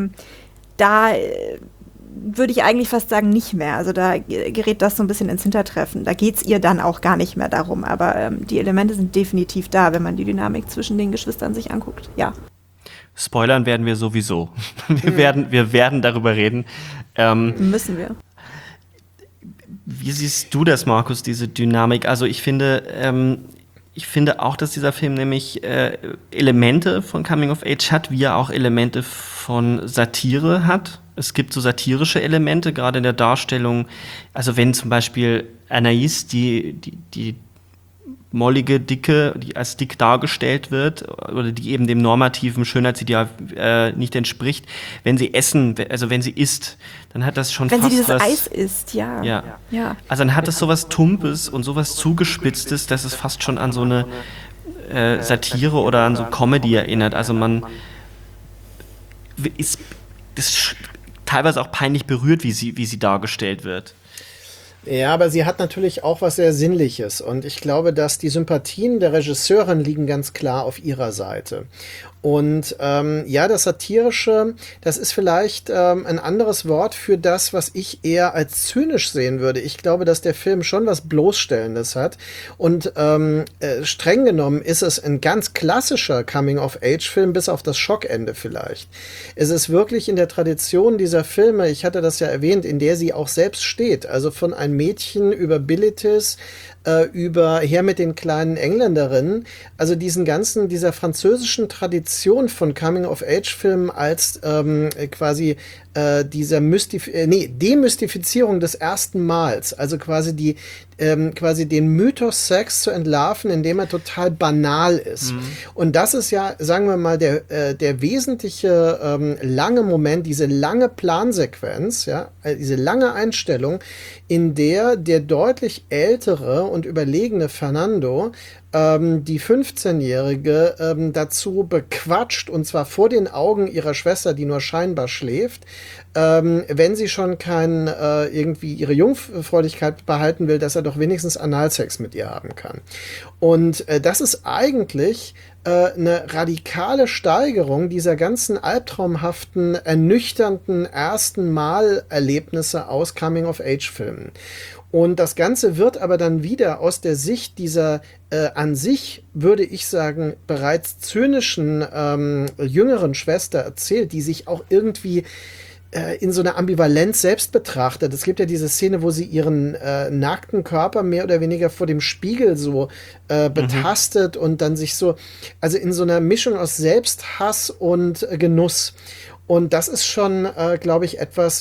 da würde ich eigentlich fast sagen, nicht mehr. Also da gerät das so ein bisschen ins Hintertreffen. Da geht es ihr dann auch gar nicht mehr darum. Aber die Elemente sind definitiv da, wenn man die Dynamik zwischen den Geschwistern sich anguckt. Ja. Spoilern werden wir sowieso. Wir werden darüber reden. Müssen wir. Wie siehst du das, Markus, diese Dynamik? Also ich finde auch, dass dieser Film nämlich Elemente von Coming of Age hat, wie er auch Elemente von Satire hat. Es gibt so satirische Elemente, gerade in der Darstellung. Also wenn zum Beispiel Anais, die mollige Dicke, die als dick dargestellt wird, oder die eben dem normativen Schönheitsideal nicht entspricht, wenn sie isst, dann hat das schon wenn fast sie dieses was, Eis isst, ja. Also dann hat es sowas Tumpes und sowas Zugespitztes, dass es fast schon an so eine Satire oder an so Comedy erinnert. Also man ist teilweise auch peinlich berührt, wie sie dargestellt wird. Ja, aber sie hat natürlich auch was sehr Sinnliches und ich glaube, dass die Sympathien der Regisseurin liegen ganz klar auf ihrer Seite. Und das Satirische, das ist vielleicht ein anderes Wort für das, was ich eher als zynisch sehen würde. Ich glaube, dass der Film schon was Bloßstellendes hat und streng genommen ist es ein ganz klassischer Coming-of-Age-Film, bis auf das Schockende vielleicht. Es ist wirklich in der Tradition dieser Filme, ich hatte das ja erwähnt, in der sie auch selbst steht, also von einem Mädchen über Bilitis, über Her mit den kleinen Engländerinnen, also dieser französischen Tradition von Coming-of-Age-Filmen als quasi dieser Demystifizierung des ersten Mals, also quasi quasi den Mythos Sex zu entlarven, indem er total banal ist. Und das ist ja, sagen wir mal, der wesentliche lange Moment, diese lange Plansequenz, diese lange Einstellung, in der deutlich ältere und überlegene Fernando die 15-Jährige dazu bequatscht, und zwar vor den Augen ihrer Schwester, die nur scheinbar schläft, wenn sie schon irgendwie ihre Jungfräulichkeit behalten will, dass er doch wenigstens Analsex mit ihr haben kann. Und das ist eigentlich eine radikale Steigerung dieser ganzen albtraumhaften, ernüchternden ersten Mal-Erlebnisse aus Coming-of-Age-Filmen. Und das Ganze wird aber dann wieder aus der Sicht dieser an sich, würde ich sagen, bereits zynischen jüngeren Schwester erzählt, die sich auch irgendwie in so einer Ambivalenz selbst betrachtet. Es gibt ja diese Szene, wo sie ihren nackten Körper mehr oder weniger vor dem Spiegel so betastet und dann sich so, also in so einer Mischung aus Selbsthass und Genuss. Und das ist schon, glaube ich, etwas,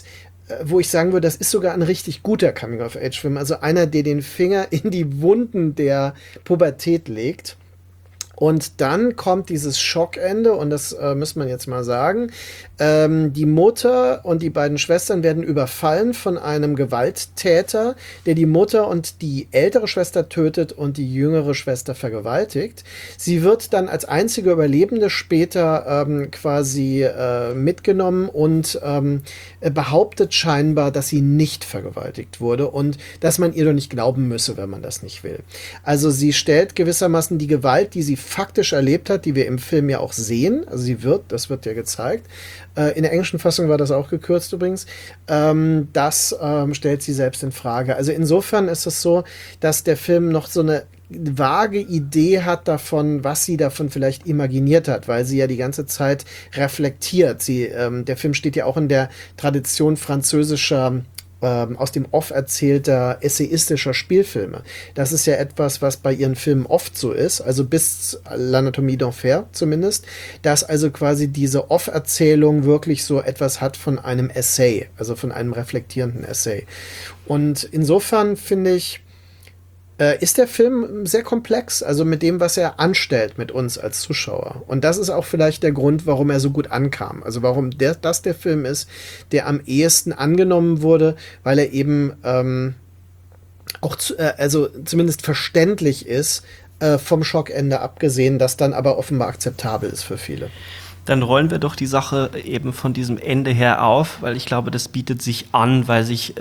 wo ich sagen würde, das ist sogar ein richtig guter Coming-of-Age-Film. Also einer, der den Finger in die Wunden der Pubertät legt. Und dann kommt dieses Schockende, und das muss man jetzt mal sagen. Die Mutter und die beiden Schwestern werden überfallen von einem Gewalttäter, der die Mutter und die ältere Schwester tötet und die jüngere Schwester vergewaltigt. Sie wird dann als einzige Überlebende später quasi mitgenommen und behauptet scheinbar, dass sie nicht vergewaltigt wurde und dass man ihr doch nicht glauben müsse, wenn man das nicht will. Also sie stellt gewissermaßen die Gewalt, die sie faktisch erlebt hat, die wir im Film ja auch sehen, also das wird ja gezeigt. In der englischen Fassung war das auch gekürzt übrigens. Das stellt sie selbst in Frage. Also insofern ist es so, dass der Film noch so eine vage Idee hat davon, was sie davon vielleicht imaginiert hat, weil sie ja die ganze Zeit reflektiert. Der Film steht ja auch in der Tradition französischer aus dem Off erzählter essayistischer Spielfilme. Das ist ja etwas, was bei ihren Filmen oft so ist, also bis L'Anatomie d'Enfer zumindest, dass also quasi diese Off-Erzählung wirklich so etwas hat von einem Essay, also von einem reflektierenden Essay. Und insofern finde ich, ist der Film sehr komplex, also mit dem, was er anstellt mit uns als Zuschauer. Und das ist auch vielleicht der Grund, warum er so gut ankam. Also warum das der Film ist, der am ehesten angenommen wurde, weil er eben auch also zumindest verständlich ist, vom Schockende abgesehen, das dann aber offenbar akzeptabel ist für viele. Dann rollen wir doch die Sache eben von diesem Ende her auf, weil ich glaube, das bietet sich an, weil sich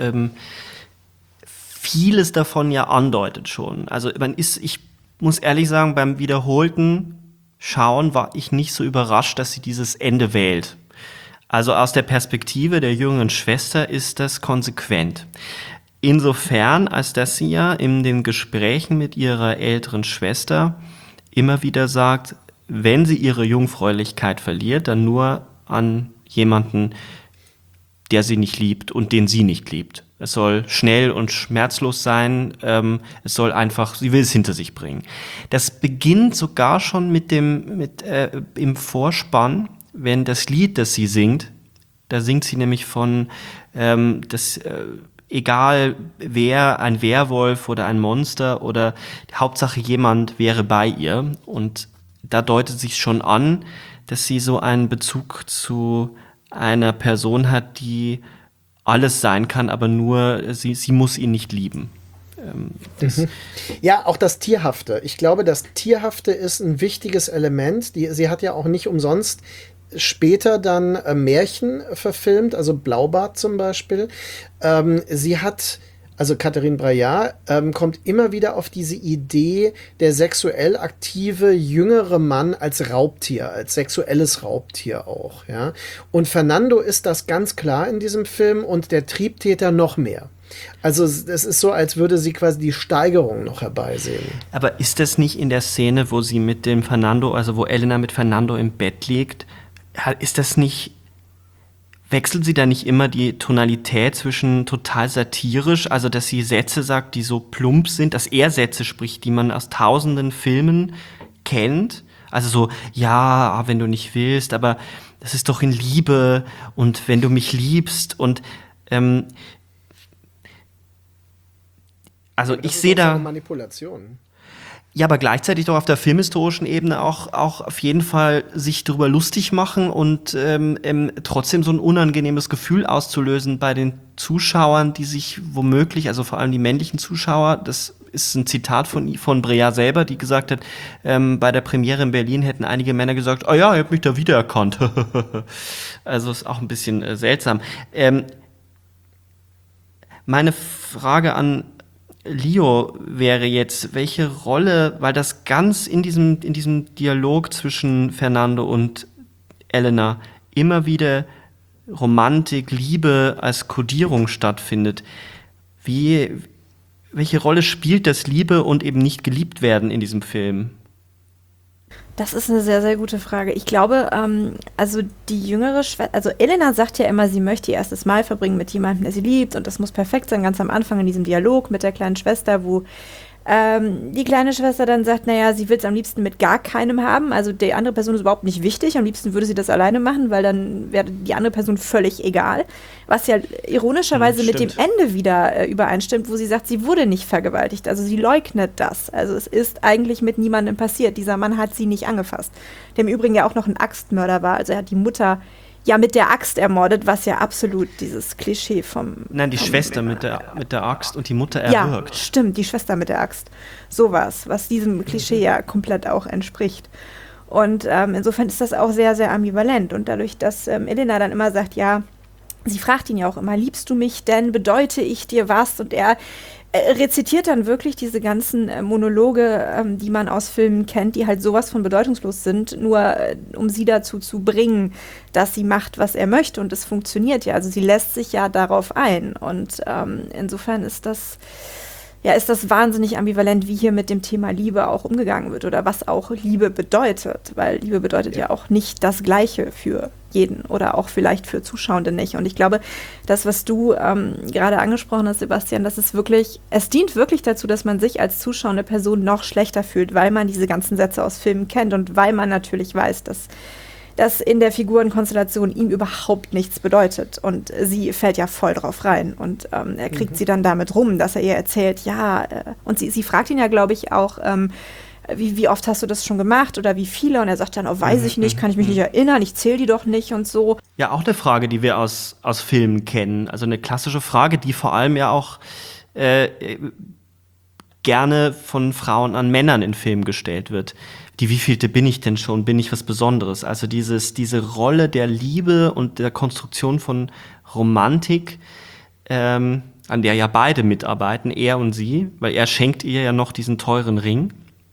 vieles davon ja andeutet schon. Also ich muss ehrlich sagen, beim wiederholten Schauen war ich nicht so überrascht, dass sie dieses Ende wählt. Also aus der Perspektive der jüngeren Schwester ist das konsequent. Insofern, als dass sie ja in den Gesprächen mit ihrer älteren Schwester immer wieder sagt, wenn sie ihre Jungfräulichkeit verliert, dann nur an jemanden, der sie nicht liebt und den sie nicht liebt. Es soll schnell und schmerzlos sein. Es soll einfach, sie will es hinter sich bringen. Das beginnt sogar schon im Vorspann, wenn das Lied, das sie singt, da singt sie nämlich von, egal wer, ein Werwolf oder ein Monster oder Hauptsache jemand wäre bei ihr. Und da deutet sich schon an, dass sie so einen Bezug zu einer Person hat, die alles sein kann, aber nur sie muss ihn nicht lieben. Ja, auch das Tierhafte. Ich glaube, das Tierhafte ist ein wichtiges Element. Sie hat ja auch nicht umsonst später dann Märchen verfilmt, also Blaubart zum Beispiel. Sie hat, also Catherine Breillat, kommt immer wieder auf diese Idee, der sexuell aktive jüngere Mann als Raubtier, als sexuelles Raubtier auch. Ja? Und Fernando ist das ganz klar in diesem Film und der Triebtäter noch mehr. Also es ist so, als würde sie quasi die Steigerung noch herbeisehen. Aber ist das nicht in der Szene, wo sie mit dem Fernando, also wo Elena mit Fernando im Bett liegt, ist das nicht, wechselt sie da nicht immer die Tonalität zwischen total satirisch, also dass sie Sätze sagt, die so plump sind, dass er Sätze spricht, die man aus tausenden Filmen kennt, also so, ja, wenn du nicht willst, aber das ist doch in Liebe und wenn du mich liebst und also ich sehe da Manipulation. Ja, aber gleichzeitig doch auf der filmhistorischen Ebene auch auf jeden Fall sich darüber lustig machen und trotzdem so ein unangenehmes Gefühl auszulösen bei den Zuschauern, die sich womöglich, also vor allem die männlichen Zuschauer, das ist ein Zitat von Breillat selber, die gesagt hat, bei der Premiere in Berlin hätten einige Männer gesagt, oh ja, ihr habt mich da wiedererkannt. Also ist auch ein bisschen seltsam. Meine Frage an Leo wäre jetzt, welche Rolle, weil das ganz in diesem Dialog zwischen Fernando und Elena immer wieder Romantik, Liebe als Kodierung stattfindet, welche Rolle spielt das Liebe und eben nicht geliebt werden in diesem Film? Das ist eine sehr, sehr gute Frage. Ich glaube, also die jüngere Schwester, also Elena sagt ja immer, sie möchte ihr erstes Mal verbringen mit jemandem, der sie liebt und das muss perfekt sein, ganz am Anfang in diesem Dialog mit der kleinen Schwester, wo Die kleine Schwester dann sagt, naja, sie will es am liebsten mit gar keinem haben. Also die andere Person ist überhaupt nicht wichtig. Am liebsten würde sie das alleine machen, weil dann wäre die andere Person völlig egal. Was ja ironischerweise mit dem Ende wieder übereinstimmt, wo sie sagt, sie wurde nicht vergewaltigt. Also sie leugnet das. Also es ist eigentlich mit niemandem passiert. Dieser Mann hat sie nicht angefasst. Der im Übrigen ja auch noch ein Axtmörder war. Also er hat die Mutter ja mit der Axt ermordet, was ja absolut dieses Klischee Nein, die Schwester mit der Axt und die Mutter erwürgt. Ja, stimmt, die Schwester mit der Axt. Sowas, was diesem Klischee ja komplett auch entspricht. Und insofern ist das auch sehr, sehr ambivalent. Und dadurch, dass Elena dann immer sagt, ja, sie fragt ihn ja auch immer, liebst du mich denn, bedeute ich dir was? Und er rezitiert dann wirklich diese ganzen Monologe, die man aus Filmen kennt, die halt sowas von bedeutungslos sind, nur um sie dazu zu bringen, dass sie macht, was er möchte. Und es funktioniert ja. Also sie lässt sich ja darauf ein. Und insofern ist das wahnsinnig ambivalent, wie hier mit dem Thema Liebe auch umgegangen wird oder was auch Liebe bedeutet. Weil Liebe bedeutet ja auch nicht das Gleiche für jeden oder auch vielleicht für Zuschauende nicht. Und ich glaube, das, was du gerade angesprochen hast, Sebastian, es dient wirklich dazu, dass man sich als zuschauende Person noch schlechter fühlt, weil man diese ganzen Sätze aus Filmen kennt und weil man natürlich weiß, dass in der Figurenkonstellation ihm überhaupt nichts bedeutet. Und sie fällt ja voll drauf rein. Und er kriegt sie dann damit rum, dass er ihr erzählt, und sie fragt ihn ja, glaube ich, auch, wie oft hast du das schon gemacht oder wie viele? Und er sagt dann, weiß ich nicht, kann ich mich nicht erinnern, ich zähle die doch nicht und so. Ja, auch eine Frage, die wir aus Filmen kennen. Also eine klassische Frage, die vor allem ja auch gerne von Frauen an Männern in Filmen gestellt wird. Die wievielte bin ich denn schon? Bin ich was Besonderes? Also diese Rolle der Liebe und der Konstruktion von Romantik, an der ja beide mitarbeiten, er und sie, weil er schenkt ihr ja noch diesen teuren Ring,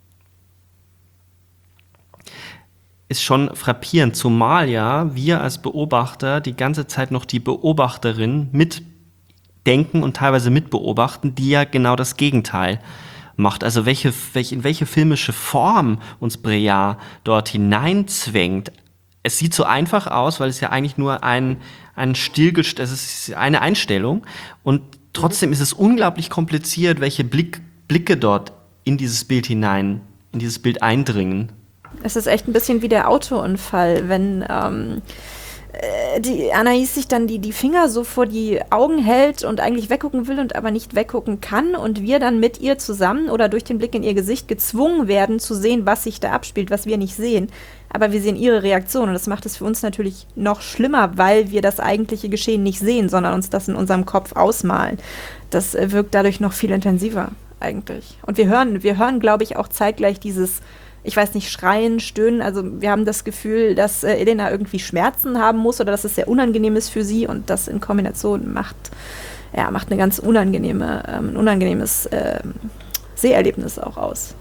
ist schon frappierend, zumal ja wir als Beobachter die ganze Zeit noch die Beobachterin mitdenken und teilweise mitbeobachten, die ja genau das Gegenteil macht. Also in welche filmische Form uns Breillat dort hineinzwängt. Es sieht so einfach aus, weil es ja eigentlich nur es ist eine Einstellung und trotzdem ist es unglaublich kompliziert, welche Blicke dort in dieses Bild eindringen. Es ist echt ein bisschen wie der Autounfall, wenn die Anaïs sich dann die Finger so vor die Augen hält und eigentlich weggucken will und aber nicht weggucken kann und wir dann mit ihr zusammen oder durch den Blick in ihr Gesicht gezwungen werden zu sehen, was sich da abspielt, was wir nicht sehen. Aber wir sehen ihre Reaktion und das macht es für uns natürlich noch schlimmer, weil wir das eigentliche Geschehen nicht sehen, sondern uns das in unserem Kopf ausmalen. Das wirkt dadurch noch viel intensiver eigentlich. Und wir hören, glaube ich, auch zeitgleich dieses, ich weiß nicht, Schreien, Stöhnen. Also wir haben das Gefühl, dass Elena irgendwie Schmerzen haben muss oder dass es sehr unangenehm ist für sie und das in Kombination macht ein ganz unangenehmes Seherlebnis auch aus.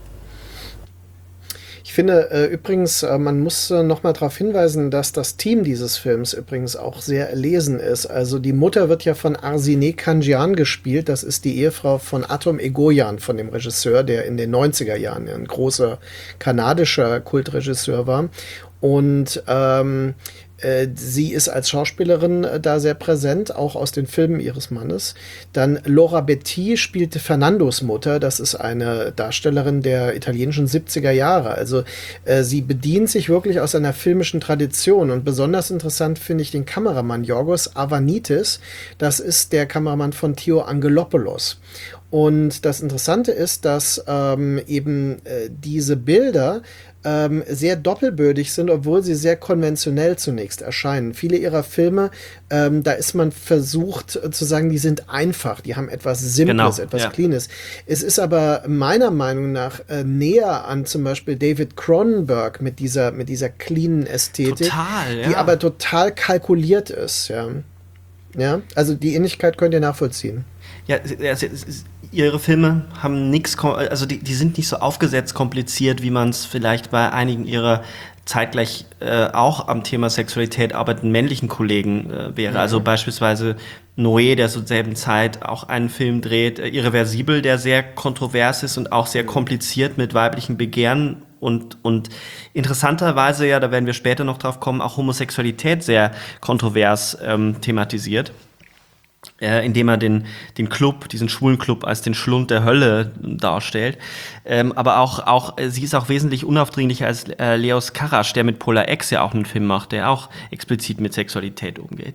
Ich finde übrigens, man muss noch mal darauf hinweisen, dass das Team dieses Films übrigens auch sehr erlesen ist. Also die Mutter wird ja von Arsène Kanjian gespielt. Das ist die Ehefrau von Atom Egoyan, von dem Regisseur, der in den 90er Jahren ein großer kanadischer Kultregisseur war. Und sie ist als Schauspielerin da sehr präsent, auch aus den Filmen ihres Mannes. Dann Laura Betti spielte Fernandos Mutter. Das ist eine Darstellerin der italienischen 70er Jahre. Also sie bedient sich wirklich aus einer filmischen Tradition. Und besonders interessant finde ich den Kameramann Yorgos Avanitis. Das ist der Kameramann von Theo Angelopoulos. Und das Interessante ist, dass diese Bilder sehr doppelbödig sind, obwohl sie sehr konventionell zunächst erscheinen. Viele ihrer Filme, da ist man versucht zu sagen, die sind einfach, die haben etwas Simples, etwas Cleanes. Es ist aber meiner Meinung nach näher an zum Beispiel David Cronenberg mit dieser cleanen Ästhetik, die aber total kalkuliert ist. Ja, also die Ähnlichkeit könnt ihr nachvollziehen. Ja, ihre Filme haben nichts, also die sind nicht so aufgesetzt kompliziert, wie man es vielleicht bei einigen ihrer zeitgleich auch am Thema Sexualität arbeitenden männlichen Kollegen wäre. Also beispielsweise Noé, der zur selben Zeit auch einen Film dreht, Irreversibel, der sehr kontrovers ist und auch sehr kompliziert mit weiblichen Begehren und interessanterweise, ja, da werden wir später noch drauf kommen, auch Homosexualität sehr kontrovers thematisiert. indem er den Club, diesen schwulen Club, als den Schlund der Hölle darstellt. Aber auch sie ist auch wesentlich unaufdringlicher als Leos Carax, der mit Polar X ja auch einen Film macht, der auch explizit mit Sexualität umgeht.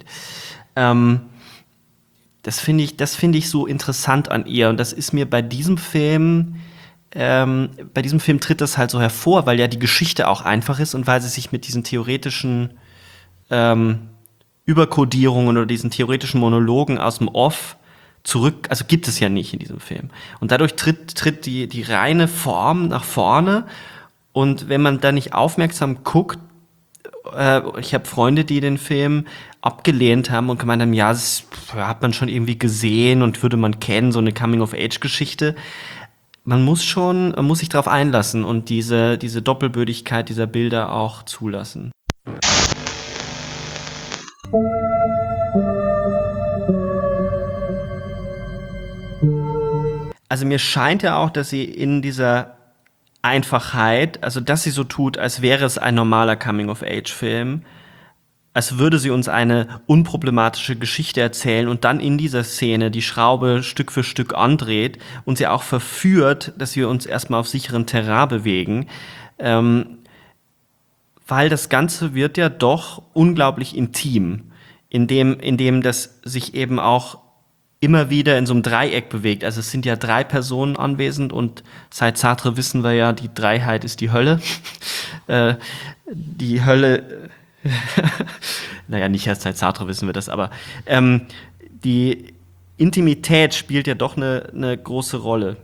Das finde ich so interessant an ihr. Und das ist mir bei diesem Film tritt das halt so hervor, weil ja die Geschichte auch einfach ist und weil sie sich mit diesen theoretischen Überkodierungen oder diesen theoretischen Monologen aus dem Off also gibt es ja nicht in diesem Film. Und dadurch tritt die reine Form nach vorne. Und wenn man da nicht aufmerksam guckt, ich habe Freunde, die den Film abgelehnt haben und gemeint haben, ja, das hat man schon irgendwie gesehen und würde man kennen, so eine Coming-of-Age-Geschichte. Man muss sich darauf einlassen und diese Doppelbödigkeit dieser Bilder auch zulassen. Also mir scheint ja auch, dass sie in dieser Einfachheit, also dass sie so tut, als wäre es ein normaler Coming-of-Age-Film, als würde sie uns eine unproblematische Geschichte erzählen und dann in dieser Szene die Schraube Stück für Stück andreht und sie auch verführt, dass wir uns erstmal auf sicheren Terrain bewegen, weil das Ganze wird ja doch unglaublich intim, indem das sich eben auch immer wieder in so einem Dreieck bewegt. Also es sind ja 3 Personen anwesend und seit Sartre wissen wir ja, die Dreiheit ist die Hölle. Die Hölle, naja, nicht erst seit Sartre wissen wir das, aber die Intimität spielt ja doch eine große Rolle.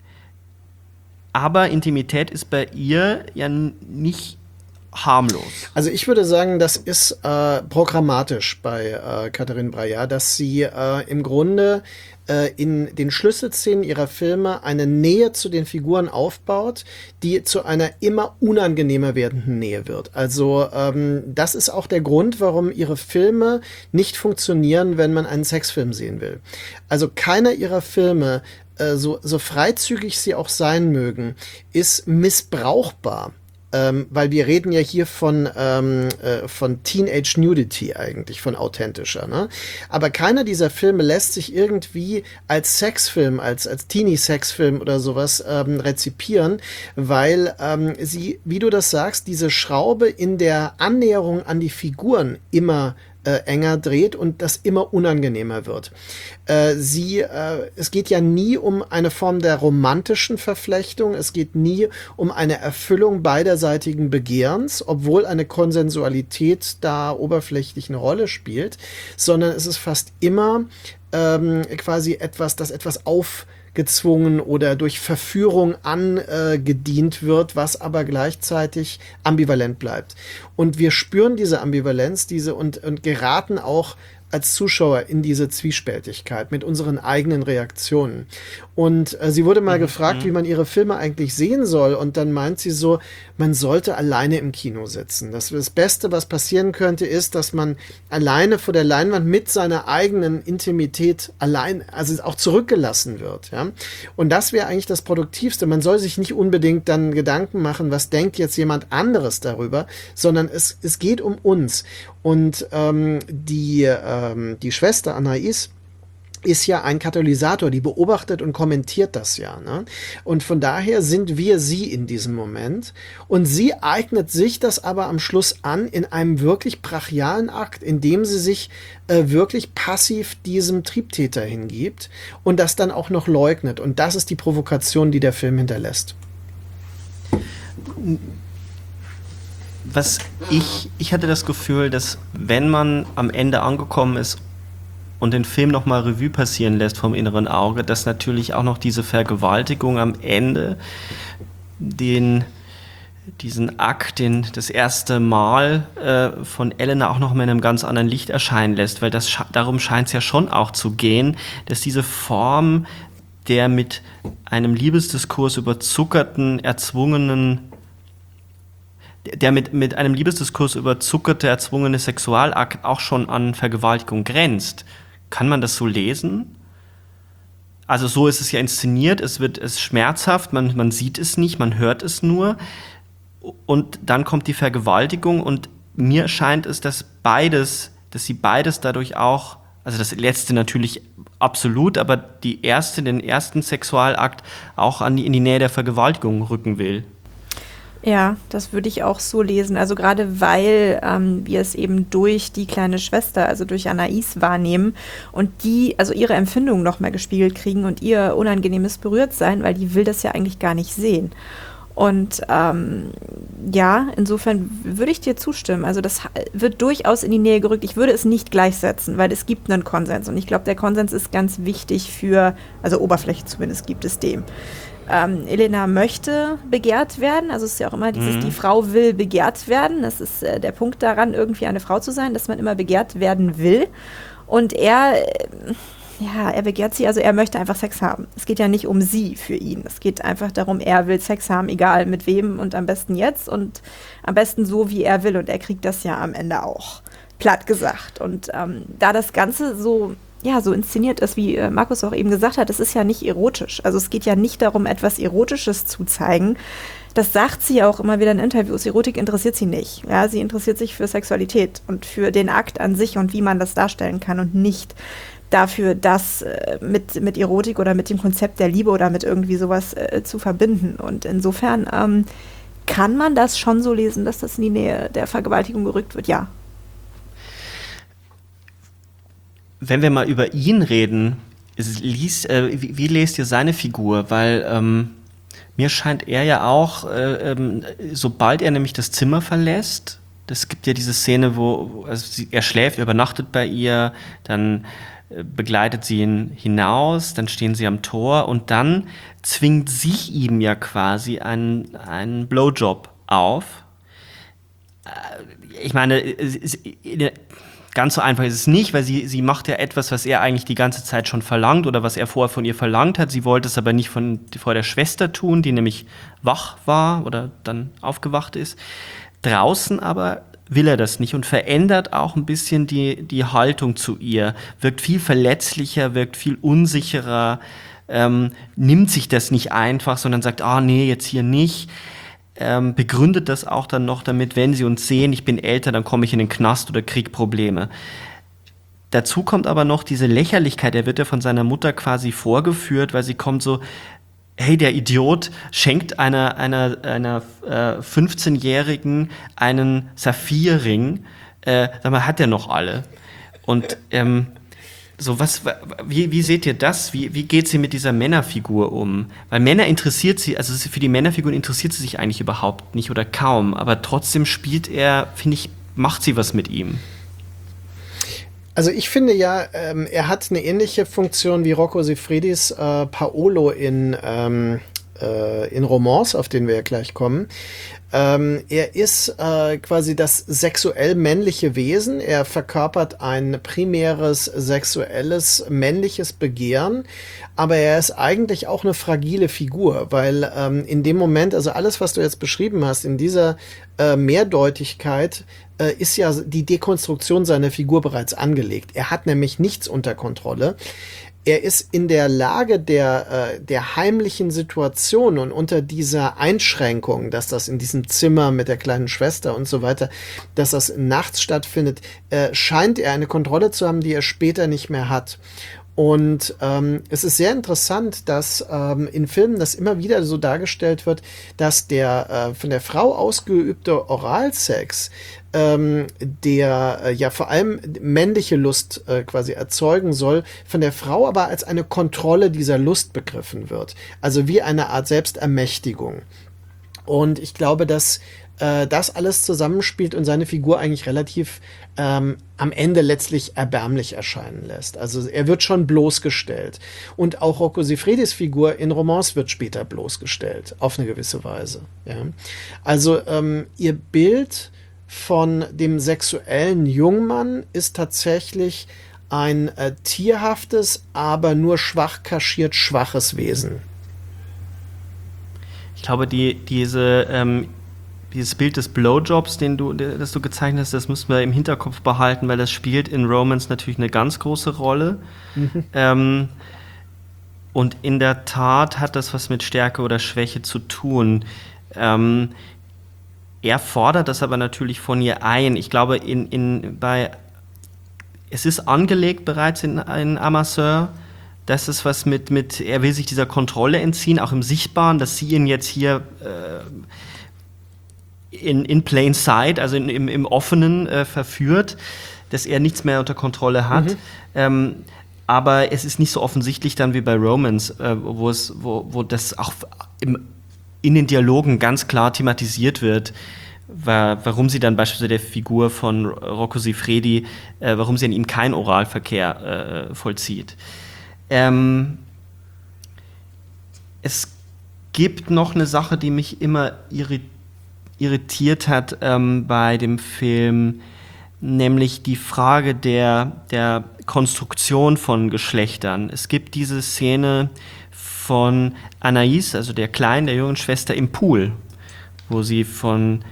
Aber Intimität ist bei ihr ja nicht harmlos. Also ich würde sagen, das ist programmatisch bei Catherine Breillat, dass sie im Grunde in den Schlüsselszenen ihrer Filme eine Nähe zu den Figuren aufbaut, die zu einer immer unangenehmer werdenden Nähe wird. Also das ist auch der Grund, warum ihre Filme nicht funktionieren, wenn man einen Sexfilm sehen will. Also keiner ihrer Filme, so freizügig sie auch sein mögen, ist missbrauchbar. Weil wir reden ja hier von Teenage Nudity eigentlich, von authentischer, ne? Aber keiner dieser Filme lässt sich irgendwie als Sexfilm, als Teenie-Sexfilm oder sowas rezipieren, weil sie, wie du das sagst, diese Schraube in der Annäherung an die Figuren immer enger dreht und das immer unangenehmer wird. Es geht ja nie um eine Form der romantischen Verflechtung, es geht nie um eine Erfüllung beiderseitigen Begehrens, obwohl eine Konsensualität da oberflächlich eine Rolle spielt, sondern es ist fast immer quasi etwas aufgezwungen oder durch Verführung angedient wird, was aber gleichzeitig ambivalent bleibt. Und wir spüren diese Ambivalenz, und geraten auch als Zuschauer in diese Zwiespältigkeit mit unseren eigenen Reaktionen. Und sie wurde mal gefragt, wie man ihre Filme eigentlich sehen soll. Und dann meint sie so, man sollte alleine im Kino sitzen. Das Beste, was passieren könnte, ist, dass man alleine vor der Leinwand mit seiner eigenen Intimität also auch zurückgelassen wird. Ja? Und das wäre eigentlich das Produktivste. Man soll sich nicht unbedingt dann Gedanken machen, was denkt jetzt jemand anderes darüber, sondern es geht um uns. Und die Schwester Anais ist ja ein Katalysator, die beobachtet und kommentiert das ja. Ne? Und von daher sind wir sie in diesem Moment. Und sie eignet sich das aber am Schluss an in einem wirklich brachialen Akt, in dem sie sich wirklich passiv diesem Triebtäter hingibt und das dann auch noch leugnet. Und das ist die Provokation, die der Film hinterlässt. Ich hatte das Gefühl, dass wenn man am Ende angekommen ist und den Film nochmal Revue passieren lässt vom inneren Auge, dass natürlich auch noch diese Vergewaltigung am Ende diesen Akt, das erste Mal von Elena auch noch mal in einem ganz anderen Licht erscheinen lässt, weil darum scheint es ja schon auch zu gehen, dass diese Form der mit einem Liebesdiskurs überzuckerten, mit einem Liebesdiskurs überzuckerte, erzwungene Sexualakt auch schon an Vergewaltigung grenzt. Kann man das so lesen? Also so ist es ja inszeniert, es ist schmerzhaft, man sieht es nicht, man hört es nur. Und dann kommt die Vergewaltigung und mir scheint es, dass sie beides dadurch auch Also das letzte natürlich absolut, aber den ersten Sexualakt auch in die Nähe der Vergewaltigung rücken will. Ja, das würde ich auch so lesen. Also gerade weil wir es eben durch die kleine Schwester, also durch Anais wahrnehmen und die, also ihre Empfindungen nochmal gespiegelt kriegen und ihr unangenehmes Berührtsein, weil die will das ja eigentlich gar nicht sehen. Und ja, insofern würde ich dir zustimmen. Also das wird durchaus in die Nähe gerückt. Ich würde es nicht gleichsetzen, weil es gibt einen Konsens. Und ich glaube, der Konsens ist ganz wichtig für, also Oberfläche zumindest gibt es dem. Elena möchte begehrt werden, also es ist ja auch immer dieses, die Frau will begehrt werden. Das ist der Punkt daran, irgendwie eine Frau zu sein, dass man immer begehrt werden will. Und er begehrt sie, also er möchte einfach Sex haben. Es geht ja nicht um sie für ihn. Es geht einfach darum, er will Sex haben, egal mit wem und am besten jetzt und am besten so, wie er will. Und er kriegt das ja am Ende auch, platt gesagt. Und da das Ganze so inszeniert ist, wie Markus auch eben gesagt hat, es ist ja nicht erotisch. Also es geht ja nicht darum, etwas Erotisches zu zeigen. Das sagt sie ja auch immer wieder in Interviews. Erotik interessiert sie nicht. Ja, sie interessiert sich für Sexualität und für den Akt an sich und wie man das darstellen kann und nicht dafür, das mit Erotik oder mit dem Konzept der Liebe oder mit irgendwie sowas zu verbinden. Und insofern kann man das schon so lesen, dass das in die Nähe der Vergewaltigung gerückt wird, ja. Wenn wir mal über ihn reden, wie lest ihr seine Figur? Weil mir scheint er ja auch, sobald er nämlich das Zimmer verlässt, es gibt ja diese Szene, wo er schläft, er übernachtet bei ihr, dann begleitet sie ihn hinaus, dann stehen sie am Tor und dann zwingt sie ihm ja quasi einen Blowjob auf. Ich meine, ganz so einfach ist es nicht, weil sie macht ja etwas, was er eigentlich die ganze Zeit schon verlangt oder was er vorher von ihr verlangt hat. Sie wollte es aber nicht vor der Schwester tun, die nämlich wach war oder dann aufgewacht ist. Draußen aber will er das nicht und verändert auch ein bisschen die Haltung zu ihr. Wirkt viel verletzlicher, wirkt viel unsicherer, nimmt sich das nicht einfach, sondern sagt, nee, jetzt hier nicht. Begründet das auch dann noch damit, wenn sie uns sehen, ich bin älter, dann komme ich in den Knast oder krieg Probleme. Dazu kommt aber noch diese Lächerlichkeit, er wird ja von seiner Mutter quasi vorgeführt, weil sie kommt so, hey, der Idiot schenkt einer 15-Jährigen einen Saphirring, sag mal, hat der noch alle? Und wie seht ihr das? Wie geht sie mit dieser Männerfigur um? Weil Männer interessiert sie, also für die Männerfiguren interessiert sie sich eigentlich überhaupt nicht oder kaum, aber trotzdem macht sie was mit ihm. Also ich finde ja, er hat eine ähnliche Funktion wie Rocco Siffredis Paolo in Romance, auf den wir ja gleich kommen. Er ist quasi das sexuell männliche Wesen. Er verkörpert ein primäres sexuelles männliches Begehren, aber er ist eigentlich auch eine fragile Figur, weil in dem Moment, also alles, was du jetzt beschrieben hast, in dieser Mehrdeutigkeit ist ja die Dekonstruktion seiner Figur bereits angelegt. Er hat nämlich nichts unter Kontrolle. Er ist in der Lage der heimlichen Situation und unter dieser Einschränkung, dass das in diesem Zimmer mit der kleinen Schwester und so weiter, dass das nachts stattfindet, scheint er eine Kontrolle zu haben, die er später nicht mehr hat. Und es ist sehr interessant, dass in Filmen das immer wieder so dargestellt wird, dass der von der Frau ausgeübte Oralsex, der ja vor allem männliche Lust quasi erzeugen soll, von der Frau aber als eine Kontrolle dieser Lust begriffen wird. Also wie eine Art Selbstermächtigung. Und ich glaube, dass das alles zusammenspielt und seine Figur eigentlich relativ am Ende letztlich erbärmlich erscheinen lässt. Also er wird schon bloßgestellt. Und auch Rocco Siffredis Figur in Romance wird später bloßgestellt, auf eine gewisse Weise. Ja. Also ihr Bild von dem sexuellen Jungmann ist tatsächlich ein tierhaftes, aber nur schwach kaschiert schwaches Wesen. Ich glaube, dieses Bild des Blowjobs, das du gezeichnet hast, das müssen wir im Hinterkopf behalten, weil das spielt in Romance natürlich eine ganz große Rolle. Mhm. Und in der Tat hat das was mit Stärke oder Schwäche zu tun. Er fordert das aber natürlich von ihr ein. Ich glaube, es ist angelegt bereits in Amasseur. Das ist was mit, er will sich dieser Kontrolle entziehen, auch im Sichtbaren, dass sie ihn jetzt hier in plain sight, also im Offenen verführt, dass er nichts mehr unter Kontrolle hat. Aber es ist nicht so offensichtlich dann wie bei Romance, wo das auch in den Dialogen ganz klar thematisiert wird, warum sie dann beispielsweise der Figur von Rocco Siffredi, warum sie an ihm keinen Oralverkehr vollzieht. Es gibt noch eine Sache, die mich immer irritiert hat bei dem Film, nämlich die Frage der Konstruktion von Geschlechtern. Es gibt diese Szene von Anaïs, also der jungen Schwester im Pool, wo sie von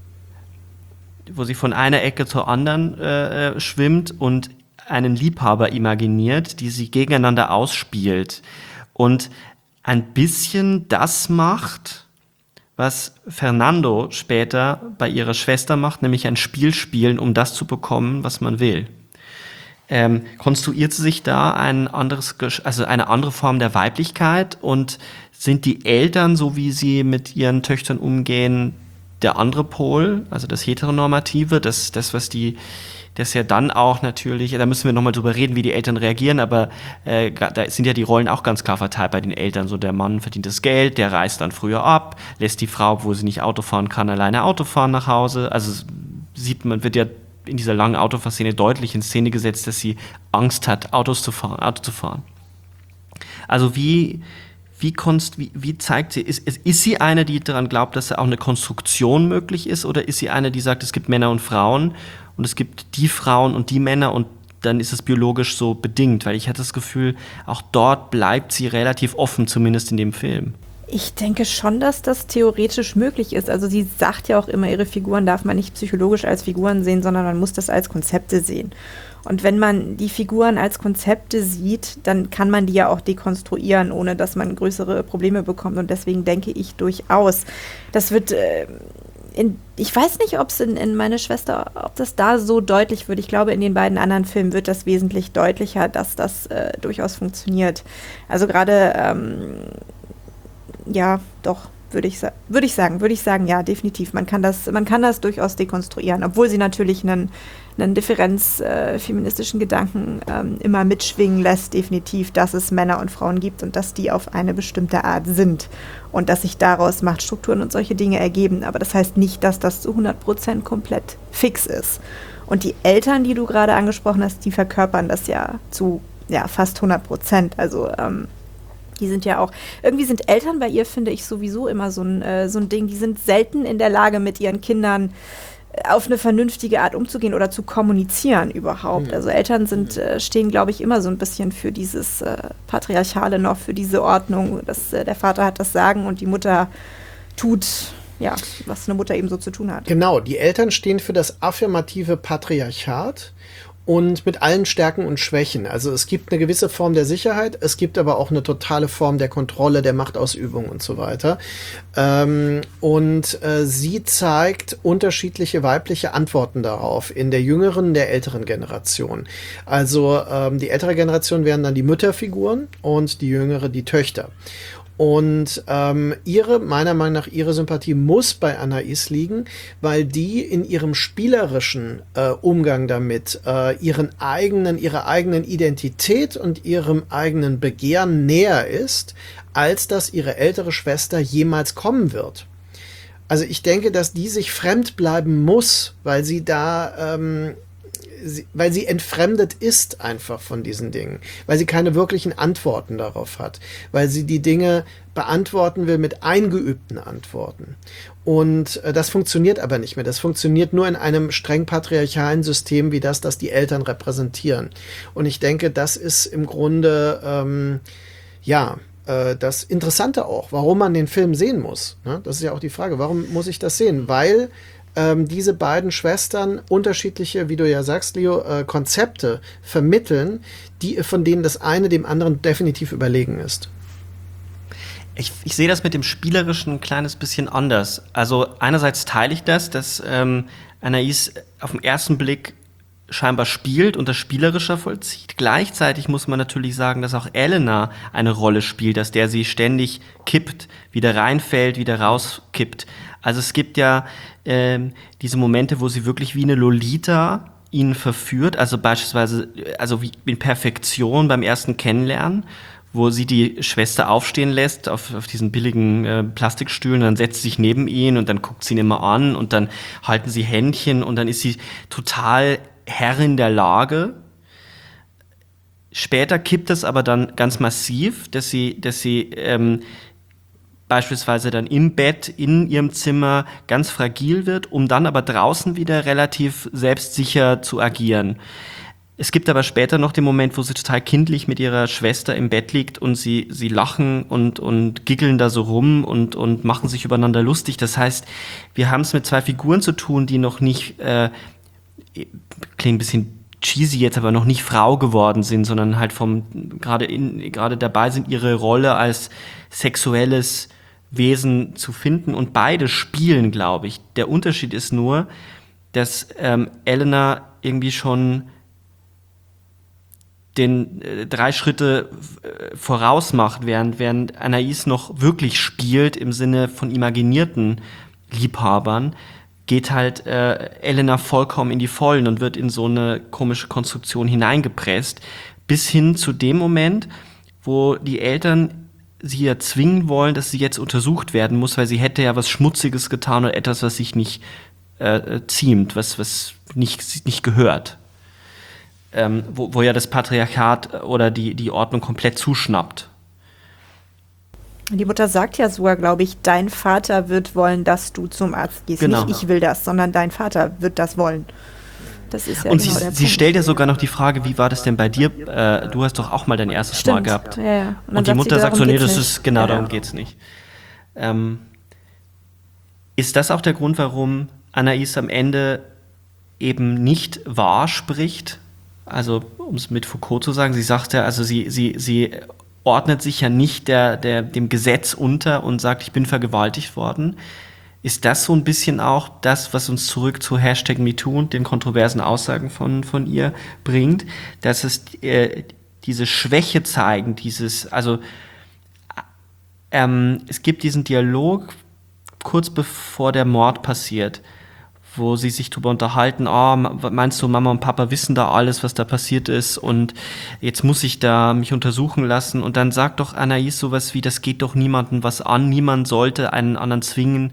einer Ecke zur anderen schwimmt und einen Liebhaber imaginiert, die sie gegeneinander ausspielt. Und ein bisschen das macht, was Fernando später bei ihrer Schwester macht, nämlich ein Spiel spielen, um das zu bekommen, was man will. Konstruiert sie sich da eine andere Form der Weiblichkeit, und sind die Eltern, so wie sie mit ihren Töchtern umgehen, der andere Pol, also das Heteronormative, das ja dann auch natürlich, da müssen wir nochmal drüber reden, wie die Eltern reagieren, aber da sind ja die Rollen auch ganz klar verteilt bei den Eltern. So, der Mann verdient das Geld, der reist dann früher ab, lässt die Frau, obwohl sie nicht Auto fahren kann, alleine Auto fahren nach Hause. Also wird ja in dieser langen Autofahrszene deutlich in Szene gesetzt, dass sie Angst hat, Auto zu fahren. Also wie zeigt sie, ist sie eine, die daran glaubt, dass auch eine Konstruktion möglich ist, oder ist sie eine, die sagt, es gibt Männer und Frauen und es gibt die Frauen und die Männer und dann ist es biologisch so bedingt? Weil ich hatte das Gefühl, auch dort bleibt sie relativ offen, zumindest in dem Film. Ich denke schon, dass das theoretisch möglich ist. Also sie sagt ja auch immer, ihre Figuren darf man nicht psychologisch als Figuren sehen, sondern man muss das als Konzepte sehen. Und wenn man die Figuren als Konzepte sieht, dann kann man die ja auch dekonstruieren, ohne dass man größere Probleme bekommt. Und deswegen denke ich durchaus, das wird, ich weiß nicht, ob es in meine Schwester, ob das da so deutlich wird. Ich glaube, in den beiden anderen Filmen wird das wesentlich deutlicher, dass das durchaus funktioniert. Also gerade, ja, doch. Würde ich sagen, ja, definitiv. Man kann das durchaus dekonstruieren, obwohl sie natürlich einen feministischen Gedanken immer mitschwingen lässt, definitiv, dass es Männer und Frauen gibt und dass die auf eine bestimmte Art sind und dass sich daraus Machtstrukturen und solche Dinge ergeben. Aber das heißt nicht, dass das zu 100% komplett fix ist. Und die Eltern, die du gerade angesprochen hast, die verkörpern das ja zu fast 100%. Also die sind ja auch, irgendwie sind Eltern bei ihr, finde ich, sowieso immer so ein Ding. Die sind selten in der Lage, mit ihren Kindern auf eine vernünftige Art umzugehen oder zu kommunizieren überhaupt. Also Eltern stehen, glaube ich, immer so ein bisschen für dieses Patriarchale noch, für diese Ordnung, dass der Vater hat das Sagen und die Mutter tut, ja, was eine Mutter eben so zu tun hat. Genau, die Eltern stehen für das affirmative Patriarchat. Und mit allen Stärken und Schwächen. Also es gibt eine gewisse Form der Sicherheit, es gibt aber auch eine totale Form der Kontrolle, der Machtausübung und so weiter. Sie zeigt unterschiedliche weibliche Antworten darauf in der jüngeren, der älteren Generation. Also die ältere Generation wären dann die Mütterfiguren und die jüngere die Töchter. Und meiner Meinung nach, ihre Sympathie muss bei Anaïs liegen, weil die in ihrem spielerischen Umgang damit ihrer eigenen Identität und ihrem eigenen Begehren näher ist, als das ihre ältere Schwester jemals kommen wird. Also ich denke, dass die sich fremd bleiben muss, weil sie entfremdet ist einfach von diesen Dingen, weil sie keine wirklichen Antworten darauf hat, weil sie die Dinge beantworten will mit eingeübten Antworten. Und das funktioniert aber nicht mehr. Das funktioniert nur in einem streng patriarchalen System wie das die Eltern repräsentieren. Und ich denke, das ist im Grunde, das Interessante auch, warum man den Film sehen muss. Ne? Das ist ja auch die Frage, warum muss ich das sehen? Weil diese beiden Schwestern unterschiedliche, wie du ja sagst, Leo, Konzepte vermitteln, von denen das eine dem anderen definitiv überlegen ist. Ich sehe das mit dem Spielerischen ein kleines bisschen anders. Also einerseits teile ich das, dass Anaïs auf den ersten Blick scheinbar spielt und das spielerischer vollzieht. Gleichzeitig muss man natürlich sagen, dass auch Elena eine Rolle spielt, dass der sie ständig kippt, wieder reinfällt, wieder rauskippt. Also es gibt ja diese Momente, wo sie wirklich wie eine Lolita ihn verführt, also beispielsweise wie in Perfektion beim ersten Kennenlernen, wo sie die Schwester aufstehen lässt auf diesen billigen Plastikstühlen, dann setzt sie sich neben ihn und dann guckt sie ihn immer an und dann halten sie Händchen und dann ist sie total Herrin der Lage. Später kippt es aber dann ganz massiv, dass sie beispielsweise dann im Bett in ihrem Zimmer ganz fragil wird, um dann aber draußen wieder relativ selbstsicher zu agieren. Es gibt aber später noch den Moment, wo sie total kindlich mit ihrer Schwester im Bett liegt und sie lachen und giggeln da so rum und machen sich übereinander lustig. Das heißt, wir haben es mit zwei Figuren zu tun, die noch nicht, klingt ein bisschen cheesy jetzt, aber noch nicht Frau geworden sind, sondern halt gerade dabei sind, ihre Rolle als sexuelles Wesen zu finden, und beide spielen, glaube ich. Der Unterschied ist nur, dass Elena irgendwie schon den 3 Schritte voraus macht, während Anais noch wirklich spielt im Sinne von imaginierten Liebhabern, geht halt Elena vollkommen in die Vollen und wird in so eine komische Konstruktion hineingepresst, bis hin zu dem Moment, wo die Eltern sie ja zwingen wollen, dass sie jetzt untersucht werden muss, weil sie hätte ja was Schmutziges getan oder etwas, was sich nicht ziemt, was nicht gehört. Wo ja das Patriarchat oder die Ordnung komplett zuschnappt. Die Mutter sagt ja sogar, glaube ich, dein Vater wird wollen, dass du zum Arzt gehst. Genau. Nicht ich will das, sondern dein Vater wird das wollen. Das ist ja und genau sie stellt ja sogar noch die Frage, wie war das denn bei dir? Du hast doch auch mal dein erstes Mal gehabt. Ja. Und die Mutter sagt so, nee, das ist genau, ja. Darum geht's nicht. Ist das auch der Grund, warum Anais am Ende eben nicht wahr spricht? Also, um es mit Foucault zu sagen, sie sagt ja, also sie ordnet sich ja nicht dem Gesetz unter und sagt, ich bin vergewaltigt worden. Ist das so ein bisschen auch das, was uns zurück zu #MeToo und den kontroversen Aussagen von ihr bringt, dass es diese Schwäche zeigen, es gibt diesen Dialog kurz bevor der Mord passiert, wo sie sich darüber unterhalten, meinst du, Mama und Papa wissen da alles, was da passiert ist, und jetzt muss ich da mich untersuchen lassen, und dann sagt doch Anais sowas wie, das geht doch niemandem was an, niemand sollte einen anderen zwingen,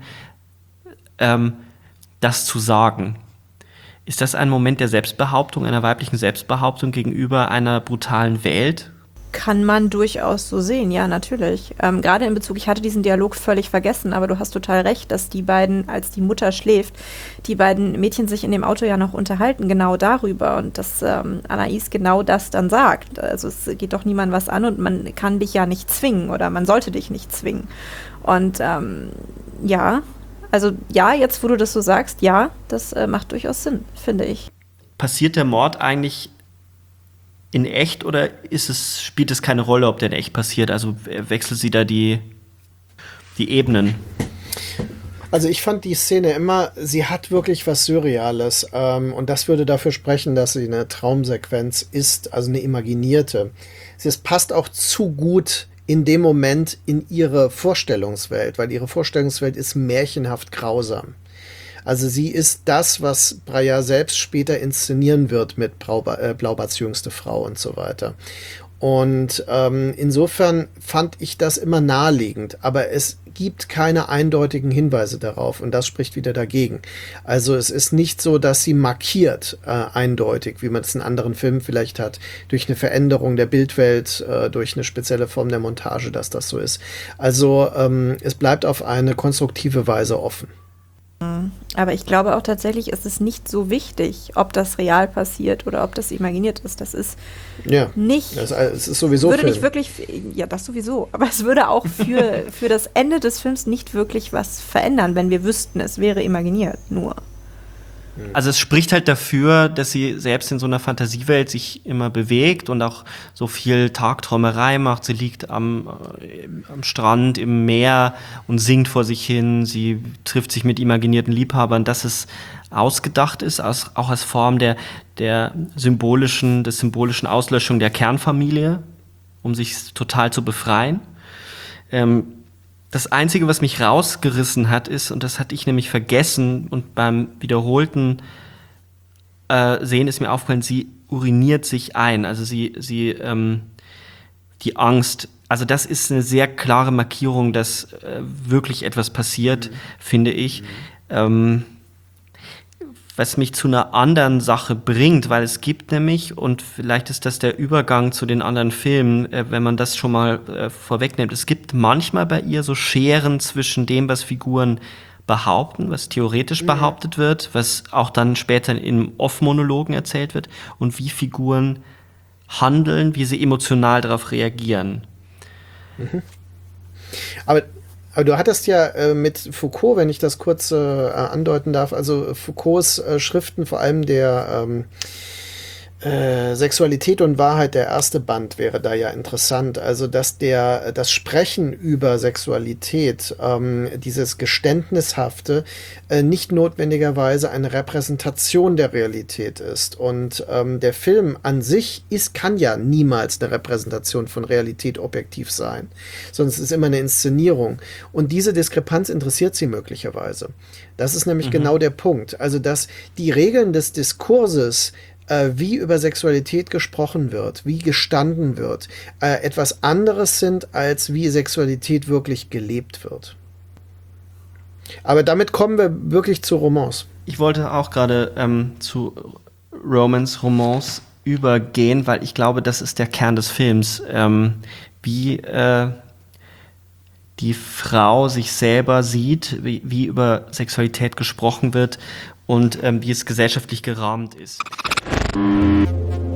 das zu sagen. Ist das ein Moment der Selbstbehauptung, einer weiblichen Selbstbehauptung gegenüber einer brutalen Welt? Kann man durchaus so sehen, ja, natürlich. Gerade in Bezug, ich hatte diesen Dialog völlig vergessen, aber du hast total recht, dass die beiden, als die Mutter schläft, die beiden Mädchen sich in dem Auto ja noch unterhalten, genau darüber, und dass Anais genau das dann sagt. Also es geht doch niemand was an und man kann dich ja nicht zwingen oder man sollte dich nicht zwingen. Und jetzt, wo du das so sagst, ja, das macht durchaus Sinn, finde ich. Passiert der Mord eigentlich in echt oder spielt es keine Rolle, ob der in echt passiert? Also wechselt sie da die Ebenen? Also ich fand die Szene immer, sie hat wirklich was Surreales, und das würde dafür sprechen, dass sie eine Traumsequenz ist, also eine imaginierte. Es passt auch zu gut in dem Moment in ihre Vorstellungswelt, weil ihre Vorstellungswelt ist märchenhaft grausam. Also sie ist das, was Braillard selbst später inszenieren wird mit Blaubarts jüngste Frau und so weiter. Und insofern fand ich das immer naheliegend, aber es gibt keine eindeutigen Hinweise darauf, und das spricht wieder dagegen. Also es ist nicht so, dass sie markiert eindeutig, wie man es in anderen Filmen vielleicht hat, durch eine Veränderung der Bildwelt, durch eine spezielle Form der Montage, dass das so ist. Also es bleibt auf eine konstruktive Weise offen. Aber ich glaube auch tatsächlich, ist es nicht so wichtig, ob das real passiert oder ob das imaginiert ist. Das ist nicht. Es ist sowieso würde Film. nicht wirklich, ja, das sowieso. Aber es würde auch für das Ende des Films nicht wirklich was verändern, wenn wir wüssten, es wäre imaginiert. Nur. Also es spricht halt dafür, dass sie selbst in so einer Fantasiewelt sich immer bewegt und auch so viel Tagträumerei macht. Sie liegt am Strand, im Meer und singt vor sich hin. Sie trifft sich mit imaginierten Liebhabern, dass es ausgedacht ist, auch als Form des symbolischen Auslöschung der Kernfamilie, um sich total zu befreien. Das Einzige, was mich rausgerissen hat, ist, und das hatte ich nämlich vergessen und beim wiederholten Sehen ist mir aufgefallen, sie uriniert sich ein. Also die Angst, also das ist eine sehr klare Markierung, dass wirklich etwas passiert, finde ich. Was mich zu einer anderen Sache bringt, weil es gibt nämlich, und vielleicht ist das der Übergang zu den anderen Filmen, wenn man das schon mal vorwegnimmt, es gibt manchmal bei ihr so Scheren zwischen dem, was Figuren behaupten, was theoretisch behauptet wird, was auch dann später in Off-Monologen erzählt wird, und wie Figuren handeln, wie sie emotional darauf reagieren. Aber du hattest ja mit Foucault, wenn ich das kurz andeuten darf, also Foucaults Schriften, vor allem der Sexualität und Wahrheit, der erste Band wäre da ja interessant. Also, dass das Sprechen über Sexualität, dieses Geständnishafte, nicht notwendigerweise eine Repräsentation der Realität ist. Und der Film an sich kann ja niemals eine Repräsentation von Realität objektiv sein, sondern es ist immer eine Inszenierung. Und diese Diskrepanz interessiert sie möglicherweise. Das ist nämlich genau der Punkt. Also, dass die Regeln des Diskurses, wie über Sexualität gesprochen wird, wie gestanden wird, etwas anderes sind, als wie Sexualität wirklich gelebt wird. Aber damit kommen wir wirklich zu Romance. Ich wollte auch gerade zu Romance übergehen, weil ich glaube, das ist der Kern des Films. Wie die Frau sich selber sieht, wie über Sexualität gesprochen wird und wie es gesellschaftlich gerahmt ist.